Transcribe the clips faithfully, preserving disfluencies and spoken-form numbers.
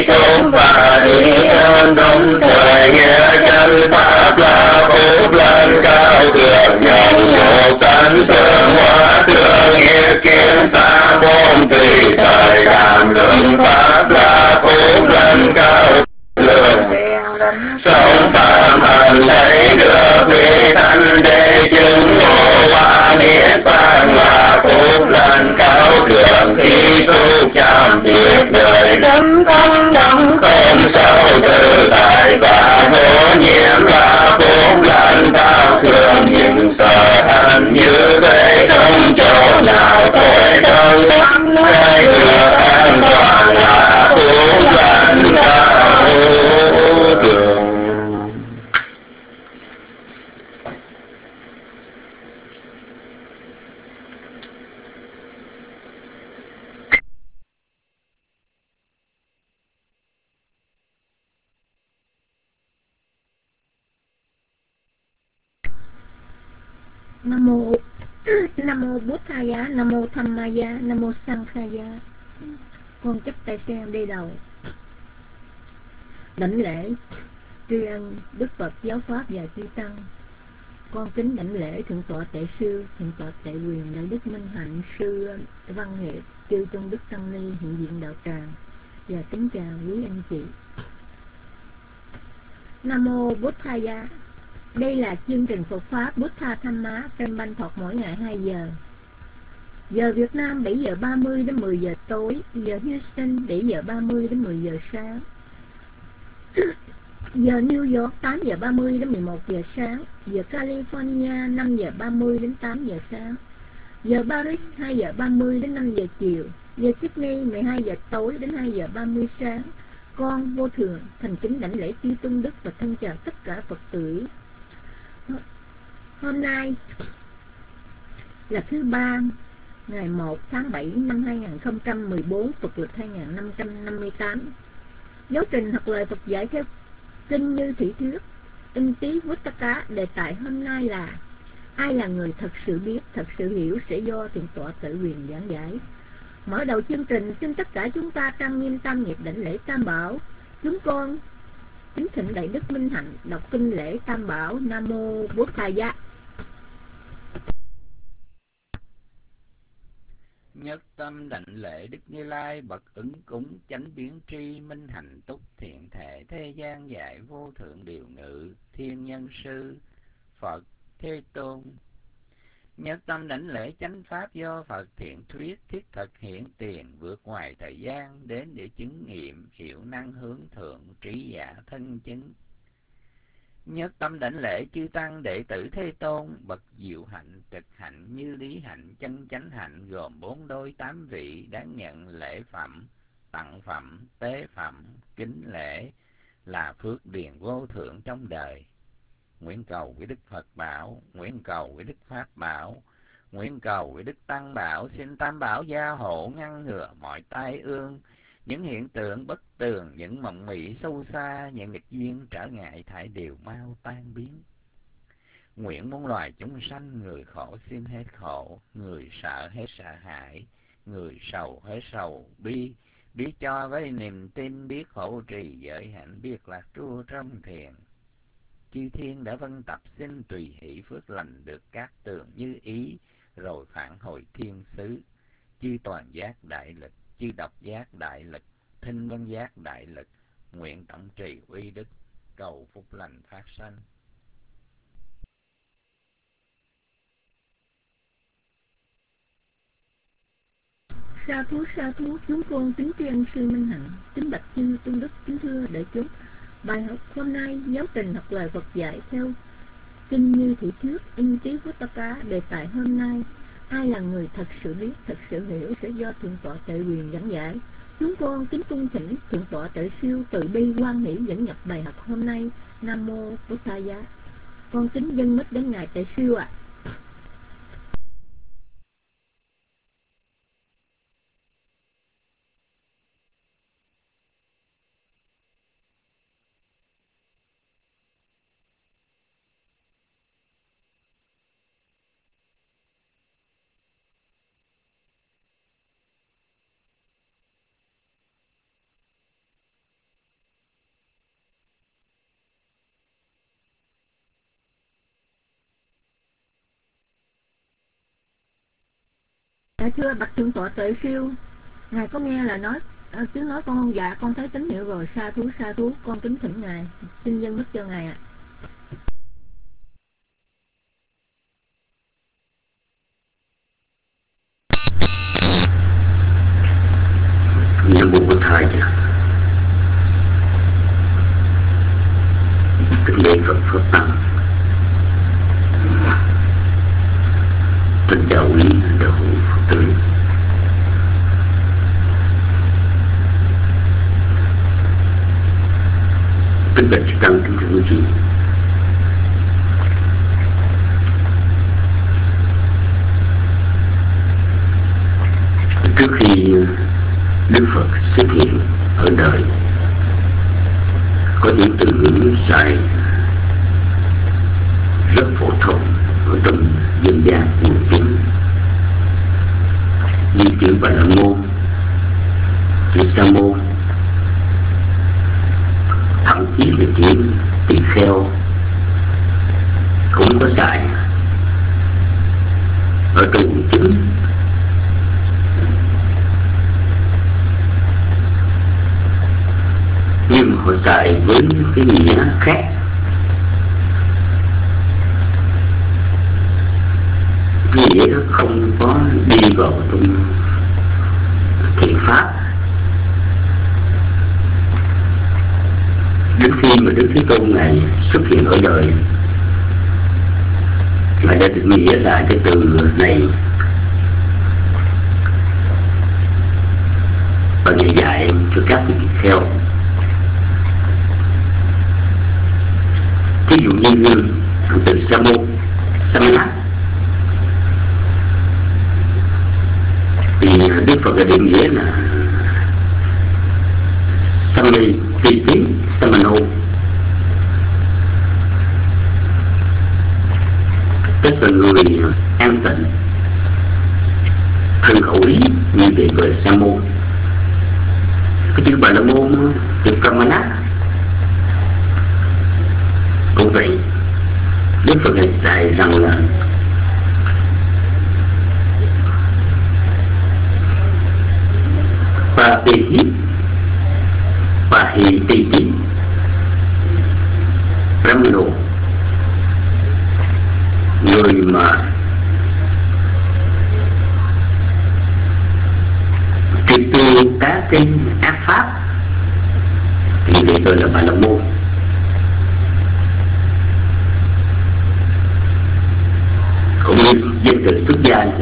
cũng phải đúng thời nghĩa chân pháp là phúc lên cao thượng nhận một tánh tương hóa thương nghiệp kiến xa bốn tùy thời đàm lượng pháp là phúc lên cao lượng sống phạm hành lấy được vị thanh để chứng ngộ ba niết bàn là phúc lên cao thượng khi tu chạm tuyệt đời đấng tăng đấng không sâu tự tại và vô nhiễm là phúc lên cao thượng những sở hành như vậy không chỗ nào tôi đâu nơi được an toàn là phúc lên cao thượng. Nam mô Nam mô Bút Thaya, Nam mô Tham Maya, Nam mô Sang Khaya. Con chắp tay sen đi đầu đảnh lễ tri ân Đức Phật giáo pháp và chư tăng. Con kính đảnh lễ thượng tọa Tệ Sư, thượng tọa Tệ Quyền, đại đức Minh Hạnh, sư Văn Nghệ, chư tôn đức tăng ni hiện diện đạo tràng, và kính chào quý anh chị. Nam mô Bút Thaya. Đây là chương trình Phật pháp Buddha Thamma trên ban thuật mỗi ngày hai giờ. Giờ Việt Nam bảy giờ ba mươi đến mười giờ tối, giờ Houston bảy giờ ba mươi đến mười giờ sáng. Giờ New York tám giờ ba mươi đến mười một giờ sáng, giờ California năm giờ ba mươi đến tám giờ sáng. Giờ Paris hai giờ ba mươi đến năm giờ chiều, giờ Sydney mười hai giờ tối đến hai giờ ba mươi sáng. Con vô thường thành kính đảnh lễ chư tôn đức và thân chào tất cả Phật tử. Hôm nay là thứ ba, ngày một tháng bảy năm hai nghìn không trăm mười bốn, Phật lịch hai nghìn năm trăm năm mươi tám. Giáo trình học lời Phật dạy theo kinh Như Thị Thuyết, In Tí Vuttaka. Đề tài hôm nay là ai là người thật sự biết, thật sự hiểu, sẽ do thượng tọa Tự Quyền giảng giải. Mở đầu chương trình, xin tất cả chúng ta trang nghiêm tam nghiệp đảnh lễ Tam Bảo. Chúng con kính thỉnh đại đức Minh Hạnh đọc kinh lễ Tam Bảo. Nam mô Bổn Thaya. Nhất tâm đảnh lễ Đức Như Lai bậc ứng cúng chánh biến tri minh hạnh túc thiện thể thế gian dạy vô thượng điều ngự thiên nhân sư Phật Thế Tôn. Nhất tâm đảnh lễ chánh pháp do Phật thiện thuyết thiết thực hiện tiền vượt ngoài thời gian đến để chứng nghiệm hiệu năng hướng thượng trí giả thân chứng. Nhất tâm đảnh lễ chư tăng đệ tử Thế Tôn bậc diệu hạnh trực hạnh như lý hạnh chân chánh hạnh gồm bốn đôi tám vị đáng nhận lễ phẩm tặng phẩm tế phẩm kính lễ là phước điền vô thượng trong đời. Nguyện cầu với Đức Phật bảo, nguyện cầu với Đức Pháp bảo, nguyện cầu với Đức Tăng bảo, xin Tam bảo gia hộ ngăn ngừa mọi tai ương, những hiện tượng bất tường, những mộng mị sâu xa, những nghịch duyên trở ngại thải đều mau tan biến. Nguyện muôn loài chúng sanh, người khổ xin hết khổ, người sợ hết sợ hãi, người sầu hết sầu bi, biết cho với niềm tin, biết khổ trì giới hạnh, biết lạc trú trong thiền. Chư thiên đã vân tập xin tùy hỷ phước lành được các tường như ý, rồi phản hồi thiên xứ. Chư toàn giác đại lực, chư độc giác đại lực, thinh vân giác đại lực, nguyện tổng trì uy đức, cầu phúc lành phát sanh. Sa thú sa thú, chúng con kính tri ân sư Minh Hạnh, kính bạch chư tôn đức, kính thưa đại chúng. Bài học hôm nay giáo trình học lời Phật dạy theo kinh Như Thị Thuyết, In Tí Vuttaka. Đề tài hôm nay ai là người thật sự biết, thật sự hiểu, sẽ do thượng tọa Tệ Quyền giảng giải. Chúng con kính cung thỉnh thượng tọa Tệ Siêu từ bi quan hỷ dẫn nhập bài học hôm nay. Nam mô Bổn Thaya. Con kính dâng mít đến ngài Tệ Siêu ạ. À. Dạ thưa bạch thượng tọa Tuệ Siêu, ngài có nghe là nói à, tiếng nói con không? Dạ con thấy tín hiệu rồi. Sa thú sa thú, con kính thỉnh ngài, xin dân đức cho ngài ạ. Nam mô Bổn Thầy. Kính lễ Phật Pháp Tăng. Kính chào quý đạo hữu Phật tử. Kính bạch chư tăng, kính thưa quý vị. Trước khi Đức Phật xuất hiện ở đời, có những từ ngữ xài rất phổ thông ở trong dân gian quần chúng, như chữ Bà La Môn, chữ Sa Môn, thậm chí là chữ Tỳ Kheo cũng có xài ở trong quần chúng. Nhưng họ xài với cái nghĩa khác. Cái nghĩa đó không có đi vào trong thiện pháp. Đến khi mà Đức Thế Tôn Ngài xuất hiện ở đời, Ngài đã định nghĩa lại cái từ này và Ngài dạy cho các vị theo. Ví dụ như từ Sa Môn, Samana, thì Đức Phật đã định nghĩa là Samani, Tỳ Tí, Samano, tức là người an tịnh, thân khẩu ý, như vậy gọi là Sa Môn. Cái chữ Bà La Môn, chữ Pramana cũng vậy. Đức Phật này dạy rằng là Bà Tỳ Hít, Bà Hì Tỳ Tí, Brahmano, người mà triệt tiêu các cái ác pháp thì vậy gọi là Bà La Môn. Cũng như danh từ xuất gia thì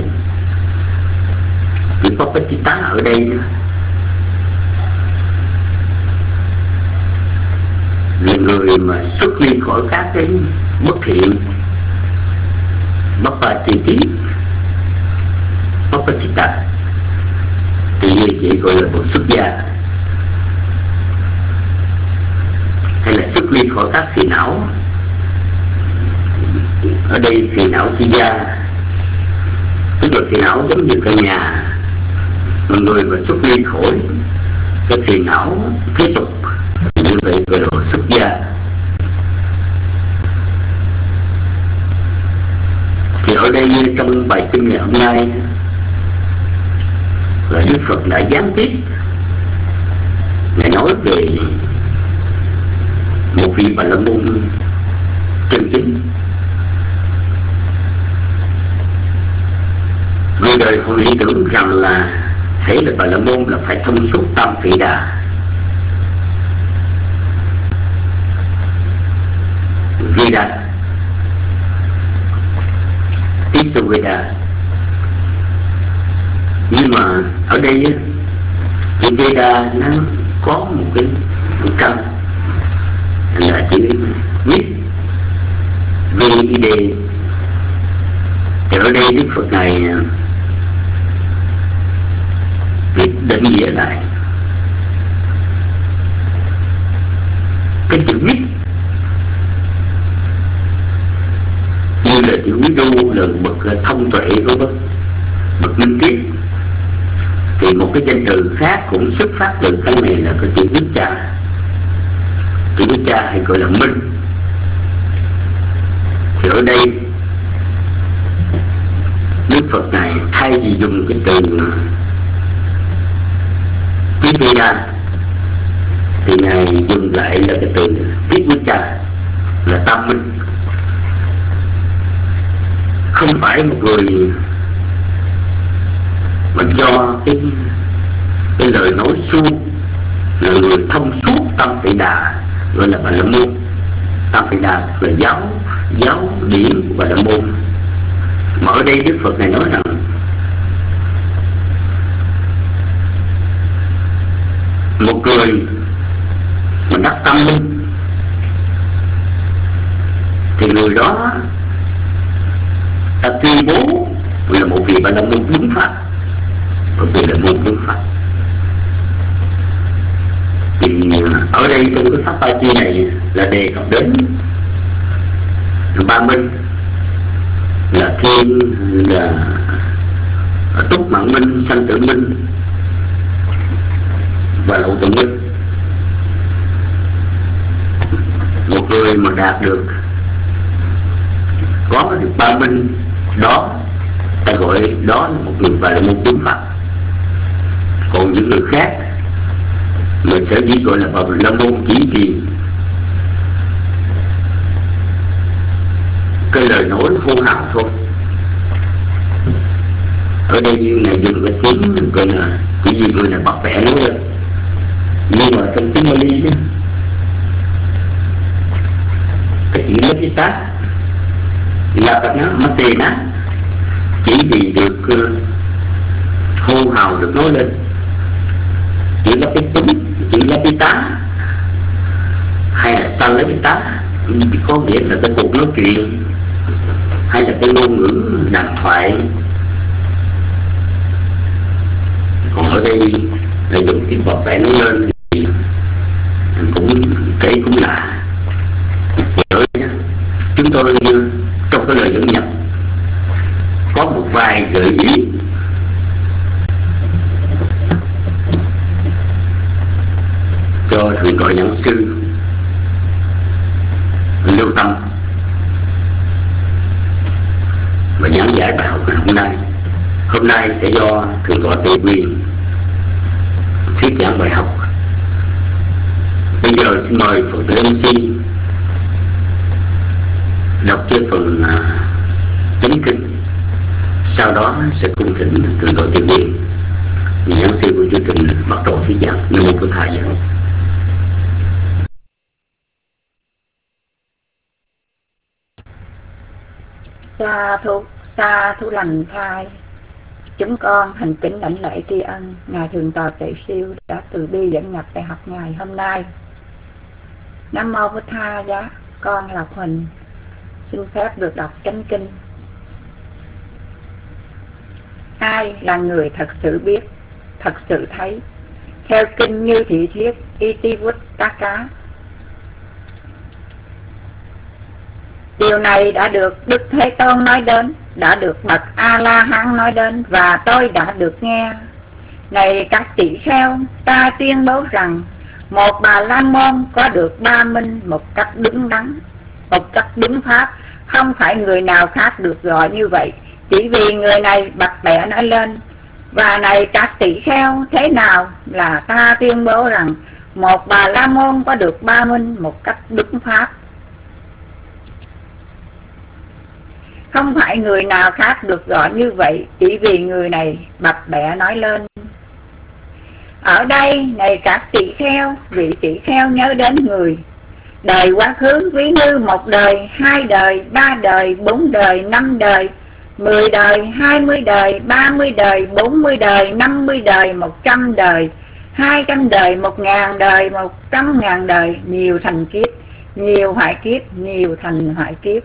chữ Papachita ở đây là người mà xuất ly khỏi các cái bất thiện, Papachiti, Papachita, thì như vậy gọi là một xuất gia, hay là xuất ly khỏi các phiền não. Ở đây phiền não chi gia, tức là phiền não giống như căn nhà, một người mà xuất ly khỏi cái phiền não thế tục, như vậy gọi là xuất gia. Thì ở đây trong bài kinh ngày hôm nay là Đức Phật đã gián tiếp Ngài nói về một vị Bà La Môn chân chính. Người đời họ nghĩ tưởng rằng là hễ là Bà La Môn là phải thông suốt tam phỉ đà, Veda, Isaveda. Nhưng mà ở đây chữ Veda nó có một cái căn là chữ Vis, V I D. Thì ở đây Đức Phật này định nghĩa lại cái chữ Vis như là chữ Quý Đô, là bậc thông tuệ của bậc bậc minh triết. Thì một cái danh từ khác cũng xuất phát từ cái này là cái chữ Đức Cha. Chữ Đức Cha hay gọi là minh. Thì ở đây Đức Phật này thay thay vì dùng cái từ Vivian thì Ngài dùng lại là cái từ Vivica, là tâm minh. Không phải một người mà do cái cái lời nói suông, là người thông suốt tâm Tỳ Đà, gọi là Bà La Môn. Tâm Tỳ Đà là giáo giáo điển của Bà La Môn. Mà ở đây Đức Phật này nói rằng một người mà đắc tâm minh thì người đó ta tuyên bố là một vị Bà La Môn đúng pháp, một vị Bà La Môn đúng pháp. Thì ở đây trong cái pháp ba chi này là đề cập đến ba minh, là thiên, là túc mạng minh, sanh tử minh và lậu tử minh. Một người mà đạt được có được ba minh đó, ta gọi đó là một người Bà La Môn đúng pháp. Còn những người khác mình sẽ chỉ gọi là Bà La Môn chỉ vì cái lời nói hô hào thôi. Ở đây Ngài dùng cái tiếng gọi là chỉ vì người này bắt bẻ nói lên. Nhưng mà trong tiếng Mali đó, cái chữ nó cái tá là các nó mất tiền á, chỉ vì được uh, hô hào, được nói lên. Chữ là cái tính, chữ là cái tá, hay là san lấy cái tá, có nghĩa là cái cuộc nói chuyện, hay là cái ngôn ngữ đàm thoại. Còn ở đây là dùng tiếng bọt bẻ nó lên thì cũng kể cũng lạ. Rồi chúng tôi trong cái lời dẫn nhập có một vài gợi ý cho thượng tọa giảng sư lưu tâm và giảng giải bài học ngày hôm nay. Hôm nay sẽ do thượng tọa Tề Quyền thuyết giảng bài học. Bây giờ xin mời Phật tử em xê đọc cái phần uh, chánh kinh, sau đó sẽ cung thỉnh thượng tọa Tề Quyền, giảng sư của chương trình, bắt đầu thuyết giảng. Nam mô Bổn Thầy. Sa thú sa thú lành thai, chúng con thành kính đảnh lễ tri ân Ngài Thượng tọa Tệ Siêu đã từ bi dẫn nhập đại học ngày hôm nay. Nam mô Bổn Thầy. Giá con là Huỳnh, xin phép được đọc chánh kinh. Ai là người thật sự biết, thật sự thấy? Theo kinh Như Thị Thuyết Itivuttaka, điều này đã được Đức Thế Tôn nói đến, đã được bậc A-la-hán nói đến, và tôi đã được nghe. Này các tỷ kheo, ta tuyên bố rằng một Bà La Môn có được ba minh một cách đúng đắn, một cách đúng pháp. Không phải người nào khác được gọi như vậy, chỉ vì người này bạch bẻ nói lên. Và này các tỷ kheo, thế nào là ta tuyên bố rằng một Bà La Môn có được ba minh một cách đúng pháp? Không phải người nào khác được gọi như vậy, chỉ vì người này bạch bẻ nói lên. Ở đây, này các tỷ kheo, vị tỷ kheo nhớ đến người. Đời quá khứ ví như một đời, hai đời, ba đời, bốn đời, năm đời, mười đời, hai mươi đời, ba mươi đời, bốn mươi đời, năm mươi đời, một trăm đời, hai trăm đời, một ngàn đời, một trăm ngàn đời, nhiều thành kiếp, nhiều hoại kiếp, nhiều thành hoại kiếp.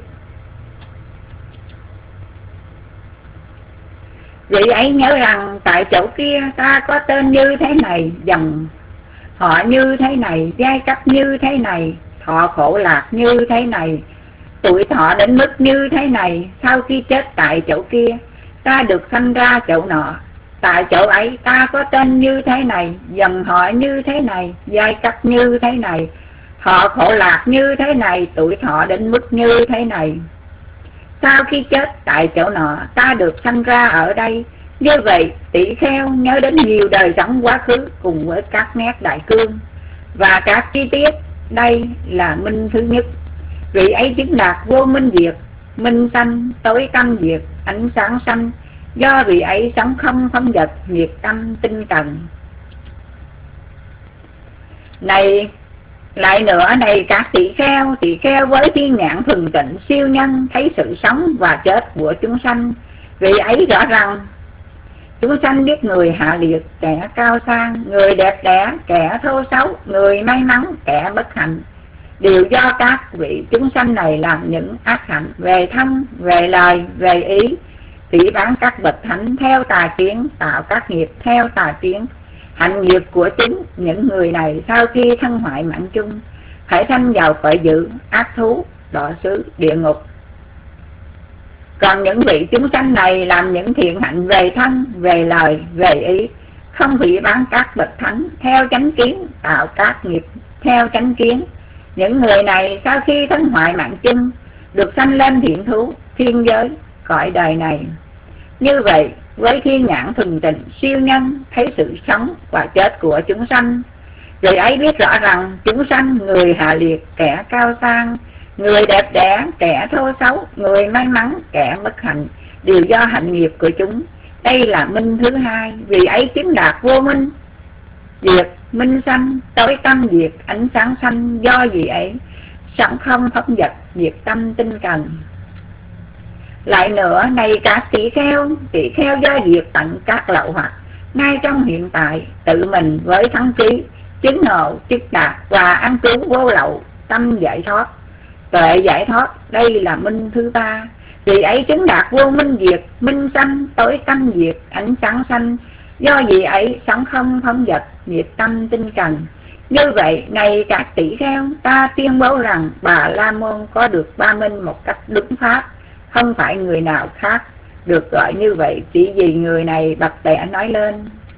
Vị ấy nhớ rằng tại chỗ kia ta có tên như thế này, dòng họ như thế này, giai cấp như thế này, thọ khổ lạc như thế này, tuổi thọ đến mức như thế này. Sau khi chết tại chỗ kia, ta được sanh ra chỗ nọ. Tại chỗ ấy ta có tên như thế này, dòng họ như thế này, giai cấp như thế này, thọ khổ lạc như thế này, tuổi thọ đến mức như thế này. Sau khi chết tại chỗ nọ, ta được sanh ra ở đây. Như vậy, tỷ kheo nhớ đến nhiều đời sống quá khứ cùng với các nét đại cương và các chi tiết. Đây là minh thứ nhất. Vị ấy chứng đạt vô minh diệt, minh sanh, tối tâm diệt, ánh sáng sanh. Do vị ấy sống không phân vật, nhiệt tâm tinh cần. Này lại nữa, này các tỷ kheo, tỷ kheo với thiên nhãn thuần tịnh siêu nhân thấy sự sống và chết của chúng sanh. Vị ấy rõ rằng chúng sanh biết người hạ liệt, kẻ cao sang, người đẹp đẽ, kẻ thô xấu, người may mắn, kẻ bất hạnh, đều do các vị chúng sanh này làm những ác hạnh về thân, về lời, về ý, phỉ báng các bậc thánh theo tà kiến, tạo các nghiệp theo tà kiến. Hạnh nghiệp của chúng, những người này sau khi thân hoại mạng chung phải sanh vào cõi dữ, ác thú, đọa xứ, địa ngục. Còn những vị chúng sanh này làm những thiện hạnh về thân, về lời, về ý, không phỉ báng các bậc thánh theo chánh kiến, tạo các nghiệp theo chánh kiến. Những người này sau khi thân hoại mạng chung được sanh lên thiện thú, thiên giới, cõi đời này. Như vậy, với thiên nhãn thuần tịnh siêu nhân thấy sự sống và chết của chúng sanh, người ấy biết rõ rằng chúng sanh, người hạ liệt, kẻ cao sang, người đẹp đẽ, kẻ thô xấu, người may mắn, kẻ bất hạnh, đều do hạnh nghiệp của chúng. Đây là minh thứ hai. Vì ấy chứng đạt vô minh diệt, minh sanh, tối tâm diệt, ánh sáng sanh. Do vì ấy sống không phân vật, diệt tâm tinh cần. Lại nữa, này các tỷ kheo, tỷ kheo do diệt tận các lậu hoặc ngay trong hiện tại, tự mình với thắng trí chứng ngộ, chứng đạt và ăn trú vô lậu, tâm giải thoát, tuệ giải thoát. Đây là minh thứ ba. Vì ấy chứng đạt vô minh diệt, minh sanh, tối tâm diệt, ánh sáng sanh. Do vì ấy sống không phân vật, nhiệt tâm tinh cần. Như vậy, này các tỷ kheo, ta tuyên bố rằng Bà La Môn có được ba minh một cách đúng pháp, không phải người nào khác được gọi như vậy, chỉ vì người này bạch tẻ nói lên.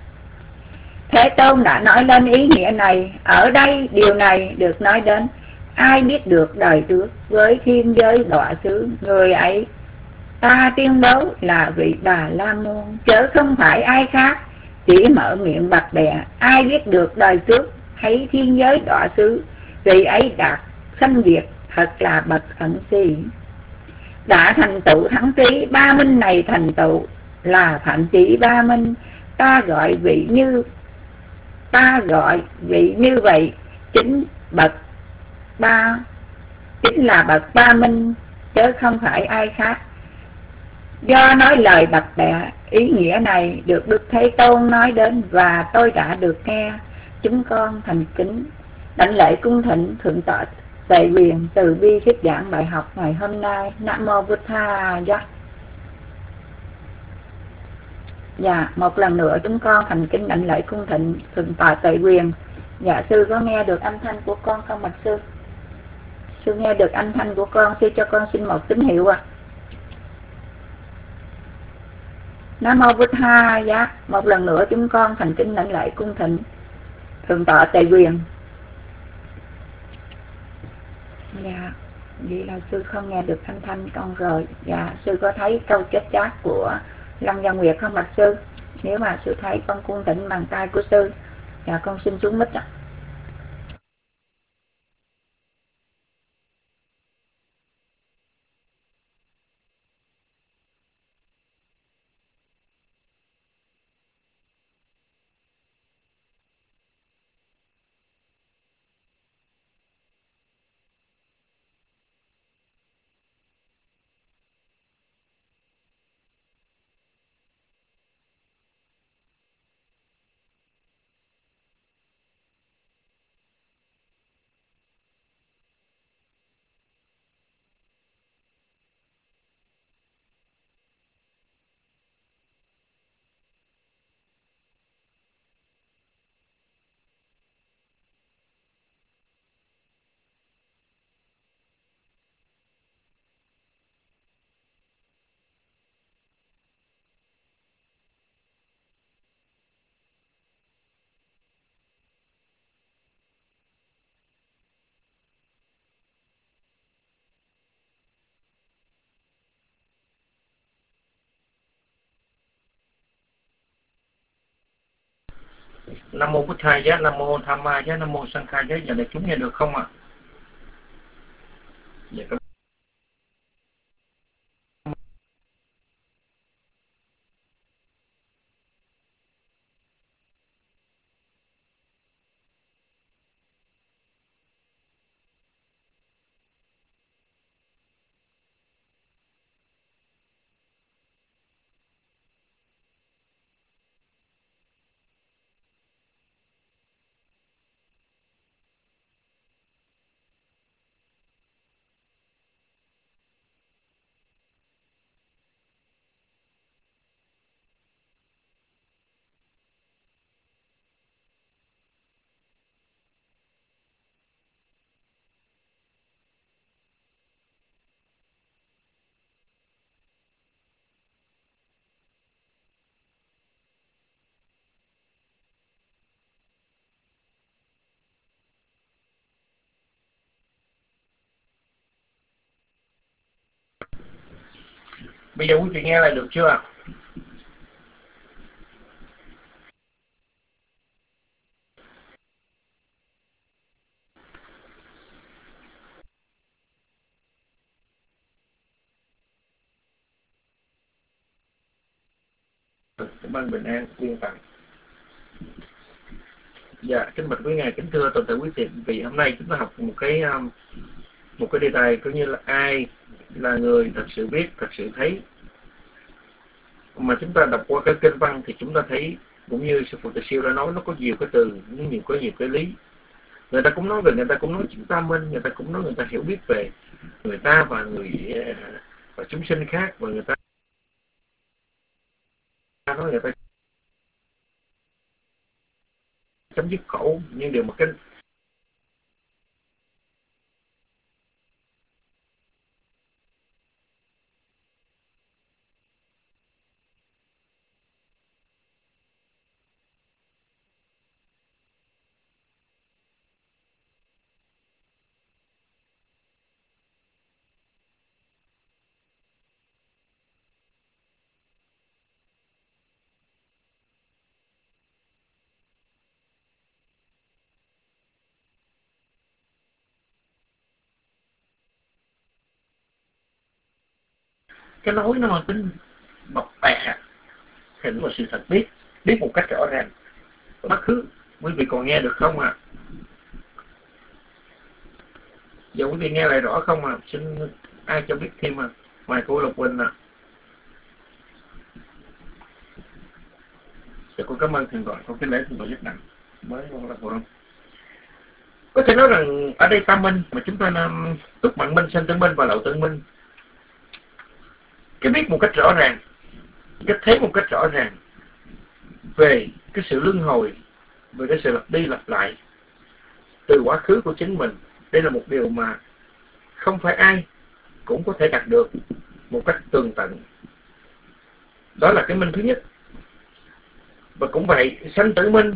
Thế Tôn đã nói lên ý nghĩa này. Ở đây điều này được nói đến ai biết được đời trước với thiên giới đọa xứ, người ấy ta tuyên bố là vị Bà La Môn, chớ không phải ai khác. Chỉ mở miệng bạch bẹ, ai biết được đời trước thấy thiên giới đọa xứ, vị ấy đạt sanh diệt, thật là bậc ẩn si. Đã thành tựu thắng trí. Ba minh này thành tựu là phạm chỉ ba minh. Ta gọi vị như ta gọi vị như vậy chính bậc ba chính là bậc ba minh, chứ không phải ai khác. Do nói lời bạch bẹ, ý nghĩa này được Đức Thế Tôn nói đến và tôi đã được nghe. Chúng con thành kính đảnh lễ cung thỉnh thượng tọa Tề Quyền từ bi thuyết giảng bài học ngày hôm nay. Nam mô Bụt Tha Giá. Dạ, một lần nữa chúng con thành kính đảnh lễ cung thỉnh thượng tọa Tề Quyền. Dạ, sư có nghe được âm thanh của con không bạch sư? Sư nghe được âm thanh của con, sư cho con xin một tín hiệu ạ. À. Nam mô Bụt Tha Giá. Một lần nữa chúng con thành kính đảnh lễ cung thỉnh thượng tọa Tề Quyền. Dạ, vậy là sư không nghe được âm thanh con rồi. Dạ, sư có thấy câu chết chát của Lâm Gia Nguyệt không bạch sư? Nếu mà sư thấy con cung thỉnh bằng tay của sư. Dạ, con xin xuống mic ạ. Nam mô Bụt Thầy giá, Nam mô Tham Ma giá, Nam mô Sang Khai giá. Giờ này chúng nghe được không ạ? Dạ, bây giờ quý vị nghe lại được chưa ạ? Cảm ơn bình an quyên tặng. Dạ, kính bạch quý ngài, kính thưa toàn thể quý vị, hôm nay chúng ta học một cái um, một cái đề tài coi như là ai là người thật sự biết, thật sự thấy. Mà chúng ta đọc qua cái kinh văn thì chúng ta thấy, cũng như sư phụ Từ Siêu đã nói, nó có nhiều cái từ, nó nhiều có nhiều cái lý. Người ta cũng nói về, người ta cũng nói chúng ta minh, người ta cũng nói người ta hiểu biết về người ta và người và chúng sinh khác, và người ta nói người ta chấm dứt khổ. Nhưng điều mà cái cái nói nó mang tính bập bẹ thì nó là sự thật biết, biết một cách rõ ràng quá khứ. Quý vị còn nghe được không ạ? À? Giờ quý vị nghe lại rõ không ạ? À? Xin ai cho biết thêm à? Ngoài cô Lộc Quỳnh ạ. À. Dạ, cô cảm ơn thầy gọi, có cái lễ thầy gọi rất nặng mới con là không. Có thể nói rằng ở đây tam minh mà chúng ta làm túc mạng minh, sanh tử minh và lậu tử minh. Cái biết một cách rõ ràng, cái thấy một cách rõ ràng về cái sự luân hồi, về cái sự lặp đi lặp lại từ quá khứ của chính mình. Đây là một điều mà không phải ai cũng có thể đạt được một cách tường tận. Đó là cái minh thứ nhất. Và cũng vậy, sanh tử minh,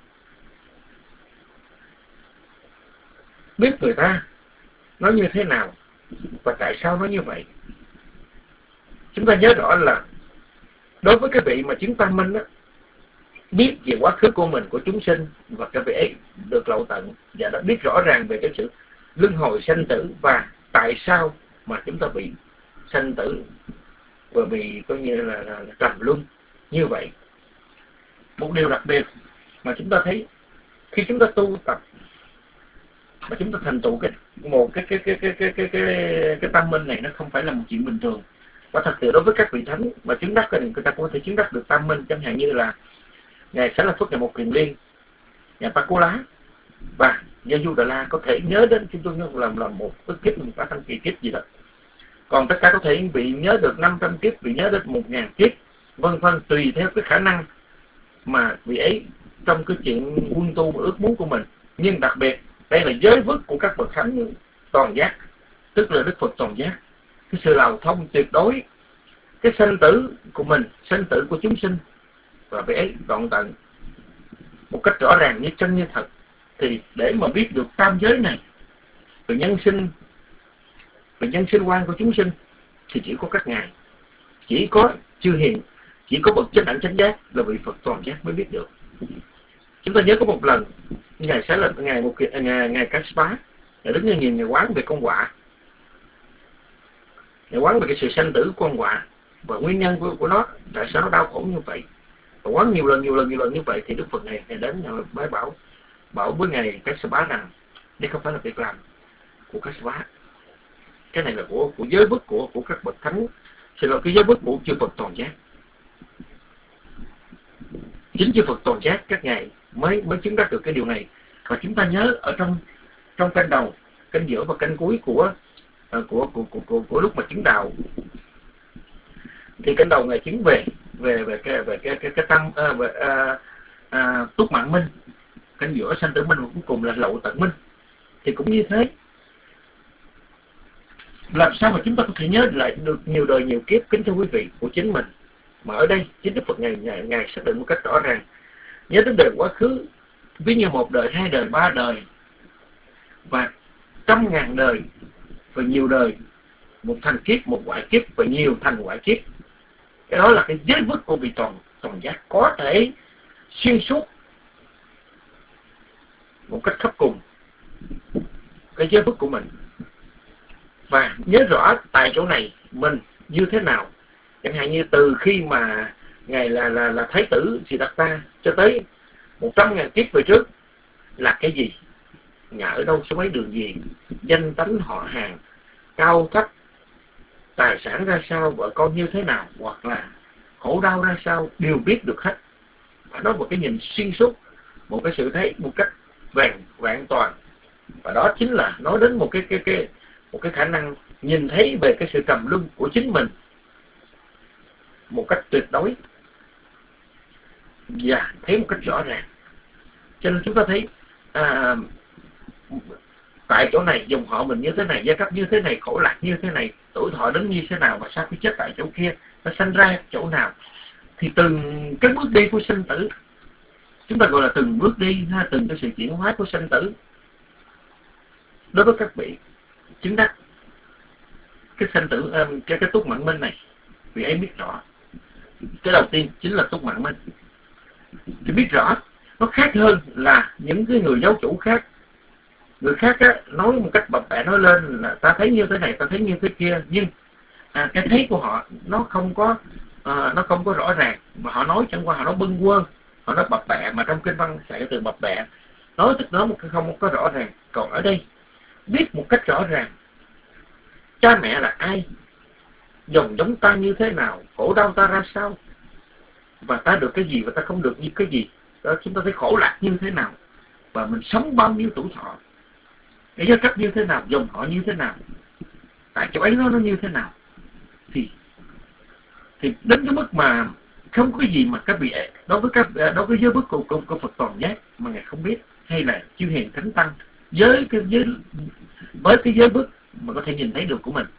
biết người ta nó như thế nào và tại sao nó như vậy. Chúng ta nhớ rõ là đối với cái vị mà chứng tam minh đó, biết về quá khứ của mình, của chúng sinh, và cái vị ấy được lậu tận và đã biết rõ ràng về cái sự luân hồi sanh tử và tại sao mà chúng ta bị sanh tử và bị coi như là, là, là trầm luân như vậy. Một điều đặc biệt mà chúng ta thấy khi chúng ta tu tập mà chúng ta thành tựu cái một cái cái cái cái cái cái cái, cái tam minh này, nó không phải là một chuyện bình thường. Và thật sự đối với các vị thánh mà chứng đắc thì người ta có thể chứng đắc được tam minh, chẳng hạn như là ngài Xá Lợi Phất, ngài Một Kiền Liên, ngài Pa Cô Lá và Gia Du Đà La có thể nhớ đến, chúng tôi nhớ làm là một cái kiếp, một cả trăm kỳ kiếp gì đó. Còn tất cả có thể bị nhớ được năm trăm kiếp, bị nhớ được một ngàn kiếp, vân vân, tùy theo cái khả năng mà vị ấy trong cái chuyện quân tu và ước muốn của mình. Nhưng đặc biệt đây là giới vức của các bậc thánh toàn giác, tức là Đức Phật toàn giác, cái sự lào thông tuyệt đối cái sanh tử của mình, sanh tử của chúng sinh, và vị ấy đoạn tận một cách rõ ràng như chân như thật. Thì để mà biết được tam giới này, về nhân sinh, về nhân sinh quan của chúng sinh, thì chỉ có các ngài, chỉ có chư hiền, chỉ có bậc chánh đẳng chánh giác là vị Phật toàn giác mới biết được. Chúng ta nhớ có một lần ngài sẽ là ngài một ngài ngài Kassapa, ngài đứng nhìn ngài quán về con quạ, ngài quán về cái sự sanh tử của con quạ và nguyên nhân của, của nó, tại sao nó đau khổ như vậy. Và quán nhiều lần nhiều lần nhiều lần như vậy thì Đức Phật này ngài đến ngài mới bảo bảo với ngài Kassapa rằng đây không phải là việc làm của Kassapa, cái này là của của giới bức của của các bậc thánh, xin lỗi, cái giới bức của chư Phật toàn giác. Chính chư Phật toàn giác các ngài mới mới chứng đắc được cái điều này. Và chúng ta nhớ ở trong trong kênh đầu, kênh giữa và kênh cuối của uh, của, của, của của của lúc mà chứng đạo, thì kênh đầu ngài chứng về về về cái về cái cái, cái tâm uh, về uh, uh, túc mạng minh, kênh giữa sanh tử minh, và cuối cùng là lậu tận minh. Thì cũng như thế, làm sao mà chúng ta có thể nhớ lại được nhiều đời nhiều kiếp, kính thưa quý vị, của chính mình. Mà ở đây chính Đức Phật ngài, ngài, ngài xác định một cách rõ ràng, nhớ đến đời quá khứ, ví như một đời, hai đời, ba đời và trăm ngàn đời và nhiều đời, một thành kiếp, một ngoại kiếp và nhiều thành ngoại kiếp. Cái đó là cái giới bức của vị toàn toàn giác có thể xuyên suốt một cách khắp cùng cái giới bức của mình. Và nhớ rõ tại chỗ này mình như thế nào. Chẳng hạn như từ khi mà ngài là là là thái tử Siddhartha cho tới một trăm ngàn kiếp về trước là cái gì, nhà ở đâu, số mấy, đường gì, danh tánh họ hàng, cao thấp, tài sản ra sao, vợ con như thế nào, hoặc là khổ đau ra sao, đều biết được hết. Và đó là một cái nhìn xuyên suốt, một cái sự thấy một cách vẹn vẹn toàn. Và đó chính là nói đến một cái cái cái một cái khả năng nhìn thấy về cái sự trầm luân của chính mình một cách tuyệt đối và thấy một cách rõ ràng. Cho nên chúng ta thấy à, tại chỗ này dòng họ mình như thế này, giai cấp như thế này, khổ lạc như thế này, tuổi thọ đến như thế nào, và sau khi chết tại chỗ kia nó sanh ra chỗ nào. Thì từng cái bước đi của sinh tử, chúng ta gọi là từng bước đi ha, từng cái sự chuyển hóa của sinh tử. Đối với các vị chứng đắc cái sinh tử, cái cái túc mạng minh này, vị ấy biết rõ. Cái đầu tiên chính là túc mạng minh, thì biết rõ nó khác hơn là những cái người giáo chủ khác. Người khác á, nói một cách bập bẹ, nói lên là ta thấy như thế này, ta thấy như thế kia, nhưng à, cái thấy của họ nó không có à, nó không có rõ ràng, mà họ nói chẳng qua họ nói bâng quơ, họ nói bập bẹ, mà trong kinh văn xài cái từ bập bẹ, nói tức nói một cái không có rõ ràng. Còn ở đây biết một cách rõ ràng cha mẹ là ai, dòng giống ta như thế nào, khổ đau ta ra sao, và ta được cái gì và ta không được như cái gì. Đó, chúng ta thấy khổ lạc như thế nào, và mình sống bao nhiêu tuổi thọ, cái giai cấp như thế nào, dòng họ như thế nào, tại chỗ ấy nó nó như thế nào. Thì thì đến cái mức mà không có cái gì mà các vị đối với các đối với giới bức của, của, của Phật toàn giác mà ngài không biết, hay là chư hiền thánh tăng với cái giới với cái giới bức mà có thể nhìn thấy được của mình.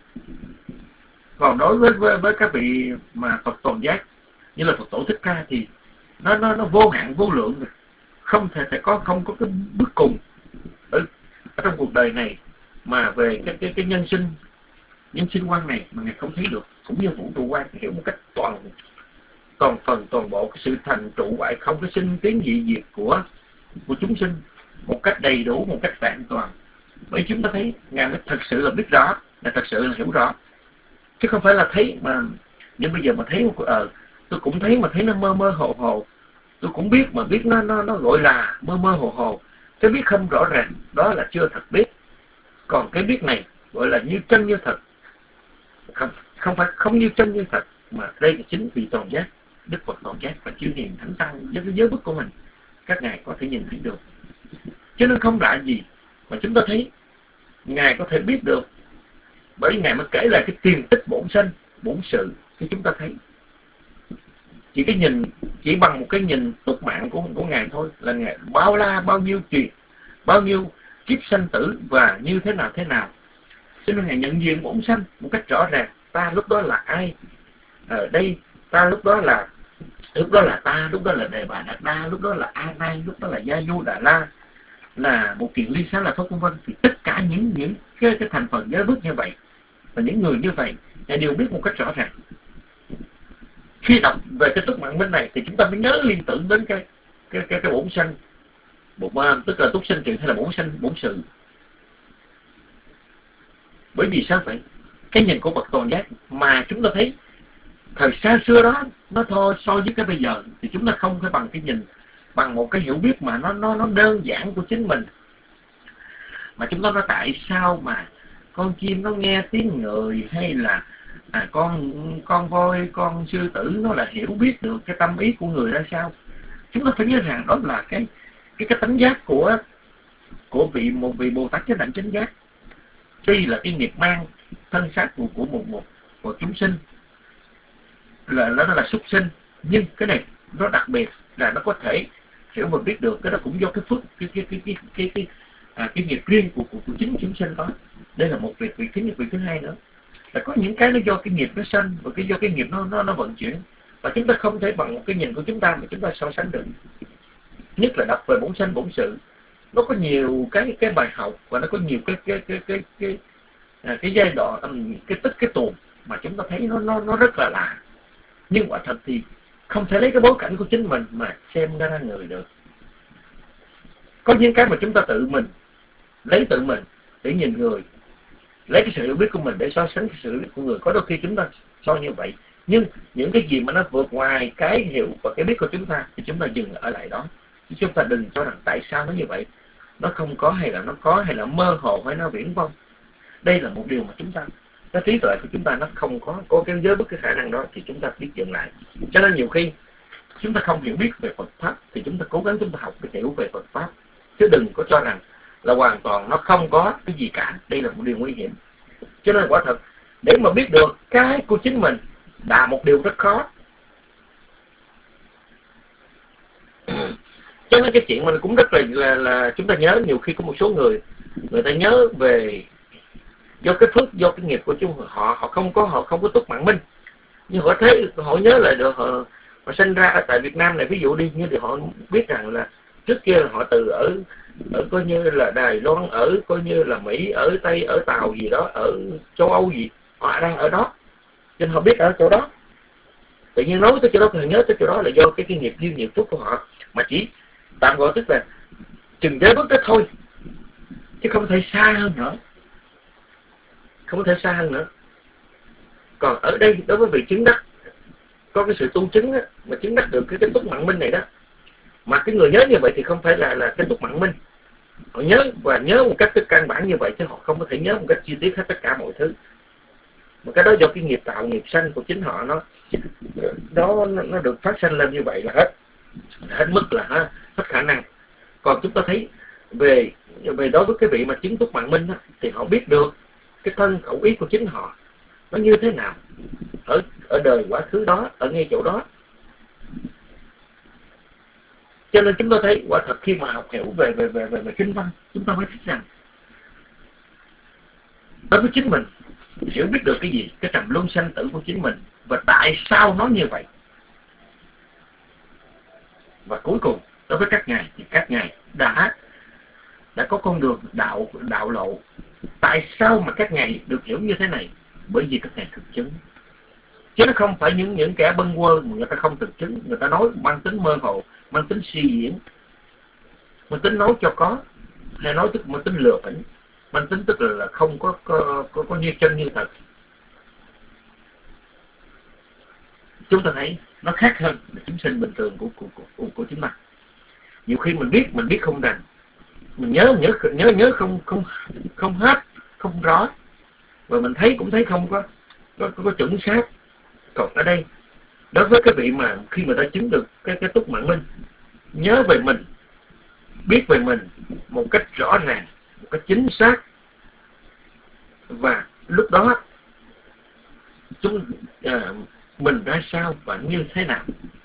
Còn đối với với, với các vị mà Phật toàn giác như là Phật tổ Thích Ca thì nó nó nó vô hạn vô lượng rồi, không thể thể có không có cái bước cùng ở, ở trong cuộc đời này, mà về cái cái cái nhân sinh nhân sinh quan này mà ngài không thấy được, cũng như vũ trụ quan hiểu một cách toàn toàn phần toàn bộ cái sự thành trụ hoại không, cái sinh tiến dị diệt của của chúng sinh một cách đầy đủ, một cách vẹn toàn. Bởi chúng ta thấy ngài mới thật sự là biết rõ, là thật sự là hiểu rõ, chứ không phải là thấy mà nhưng bây giờ mà thấy một ờ tôi cũng thấy mà thấy nó mơ mơ hồ hồ, tôi cũng biết mà biết nó nó nó gọi là mơ mơ hồ hồ. Cái biết không rõ ràng đó là chưa thật biết, còn cái biết này gọi là như chân như thật, không không phải không như chân như thật, mà đây là chính vị toàn giác, Đức Phật toàn giác và chư hiền thánh tăng với cái giới bức của mình, các ngài có thể nhìn thấy được. Cho nên không lạ gì mà chúng ta thấy ngài có thể biết được, bởi ngài mới kể lại cái tiền tích bổn sanh bổn sự thì chúng ta thấy. Chỉ cái nhìn, chỉ bằng một cái nhìn túc mạng của của ngài thôi là ngài bao la bao nhiêu chuyện, bao nhiêu kiếp sanh tử và như thế nào thế nào. Cho nên ngài nhận diện bổn sanh một cách rõ ràng. Ta lúc đó là ai? Ở đây ta lúc đó là lúc đó là ta, lúc đó là Đề Bà Đạt Đa, lúc đó là A Nan, lúc đó là Gia Du Đà La, là một kiện ly xá là thoát, vân vân. Thì tất cả những những cái, cái thành phần giới bức như vậy và những người như vậy ngài đều biết một cách rõ ràng. Khi đọc về cái túc mạng minh này thì chúng ta mới nhớ liên tưởng đến cái cái cái, cái bổn sanh Một tức là túc sanh trì hay là bổn sanh bổn sự. Bởi vì sao vậy? Cái nhìn của bậc toàn giác mà chúng ta thấy thời xa xưa đó, nó thôi so với cái bây giờ thì chúng ta không phải bằng cái nhìn, bằng một cái hiểu biết mà nó nó nó đơn giản của chính mình. Mà chúng ta nói tại sao mà con chim nó nghe tiếng người, hay là à, con con voi, con sư tử nó là hiểu biết được cái tâm ý của người ra sao? Chúng ta phải nhớ rằng đó là cái cái cái tánh giác của của vị một vị Bồ Tát chánh đẳng chánh giác. Tuy là cái nghiệp mang thân xác của của một một một chúng sinh là nó là súc sinh, nhưng cái này nó đặc biệt là nó có thể hiểu và biết được. Cái đó cũng do cái phước, cái cái cái cái cái cái, à, cái nghiệp riêng của, của của chính chúng sinh đó. Đây là một việc. Việc thứ nhất. Việc thứ hai nữa là có những cái nó do cái nghiệp nó sanh, và cái do cái nghiệp nó nó nó vận chuyển, và chúng ta không thể bằng một cái nhìn của chúng ta mà chúng ta so sánh được. Nhất là đọc về bổn sanh bổn sự, nó có nhiều cái cái bài học, và nó có nhiều cái cái cái cái cái à, cái giai đoạn, cái tích cái tuồng mà chúng ta thấy nó nó nó rất là lạ. Nhưng quả thật thì không thể lấy cái bối cảnh của chính mình mà xem ra người được. Có những cái mà chúng ta tự mình lấy tự mình để nhìn người, lấy cái sự hiểu biết của mình để so sánh cái sự hiểu biết của người. Có đôi khi chúng ta so như vậy, nhưng những cái gì mà nó vượt ngoài cái hiểu và cái biết của chúng ta thì chúng ta dừng ở lại đó. Chứ chúng ta đừng cho rằng tại sao nó như vậy, nó không có hay là nó có, hay là mơ hồ hay nó viễn vông. Đây là một điều mà chúng ta, cái trí tuệ của chúng ta nó không có có cái giới bất cái khả năng đó, thì chúng ta biết dừng lại. Cho nên nhiều khi chúng ta không hiểu biết về Phật pháp thì chúng ta cố gắng chúng ta học để hiểu về Phật pháp, chứ đừng có cho rằng là hoàn toàn nó không có cái gì cả. Đây là một điều nguy hiểm. Cho nên quả thật để mà biết được cái của chính mình là một điều rất khó. Cho nên cái chuyện mình cũng rất là, là là chúng ta nhớ, nhiều khi có một số người người ta nhớ về do cái phước, do cái nghiệp của chúng họ, họ không có họ không có túc mạng minh, nhưng họ thấy họ nhớ lại được họ, họ sinh ra ở tại Việt Nam này ví dụ đi, như thì họ biết rằng là trước kia là họ từ ở ở coi như là Đài Loan, ở coi như là Mỹ, ở Tây, ở Tàu gì đó, ở châu Âu gì, họ đang ở đó, cho nên họ biết ở chỗ đó. Tự nhiên nói tới chỗ đó thì nhớ tới chỗ đó là do cái cái nghiệp duyên nghiệp phúc của họ, mà chỉ tạm gọi tức là chừng giới bước đó thôi, chứ không thể xa hơn nữa, không thể xa hơn nữa. Còn ở đây đối với vị chứng đắc có cái sự tu chứng á, mà chứng đắc được cái cái túc mạng minh này đó, mà cái người nhớ như vậy thì không phải là là cái túc mạng minh. Họ nhớ và nhớ một cách căn bản như vậy, chứ họ không có thể nhớ một cách chi tiết hết tất cả mọi thứ. Mà cái đó do cái nghiệp tạo nghiệp sanh của chính họ, nó đó nó, nó được phát sinh lên như vậy là hết hết mức là hết, hết khả năng. Còn chúng ta thấy về về đối với cái vị mà chứng túc mạng minh đó, thì họ biết được cái thân khẩu ý của chính họ nó như thế nào ở ở đời quá khứ đó, ở ngay chỗ đó. Cho nên chúng ta thấy quả thật khi mà học hiểu về về về về, về kinh văn, chúng ta mới thấy rằng đối với chính mình hiểu biết được cái gì, cái trầm luân sanh tử của chính mình, và tại sao nó như vậy. Và cuối cùng đối với các ngài thì các ngài đã đã có con đường đạo đạo lộ. Tại sao mà các ngài được hiểu như thế này? Bởi vì các ngài thực chứng, chứ nó không phải những những kẻ bâng quơ mà người ta không thực chứng, người ta nói mang tính mơ hồ, mang tính suy diễn, mang tính nói cho có, hay nói tức mang tính lừa phỉnh, mang tính tức là, là không có có, có có như chân như thật. Chúng ta thấy nó khác hơn là chúng sinh bình thường của của của, của chúng ta. Nhiều khi mình biết mình biết không rành, mình nhớ nhớ nhớ nhớ không không không hết, không rõ, và mình thấy cũng thấy không có có, có, có chuẩn xác. Còn ở đây đối với cái vị mà khi mà ta chứng được cái cái túc mạng minh, nhớ về mình, biết về mình một cách rõ ràng, một cách chính xác, và lúc đó chúng à, mình ra sao và như thế nào,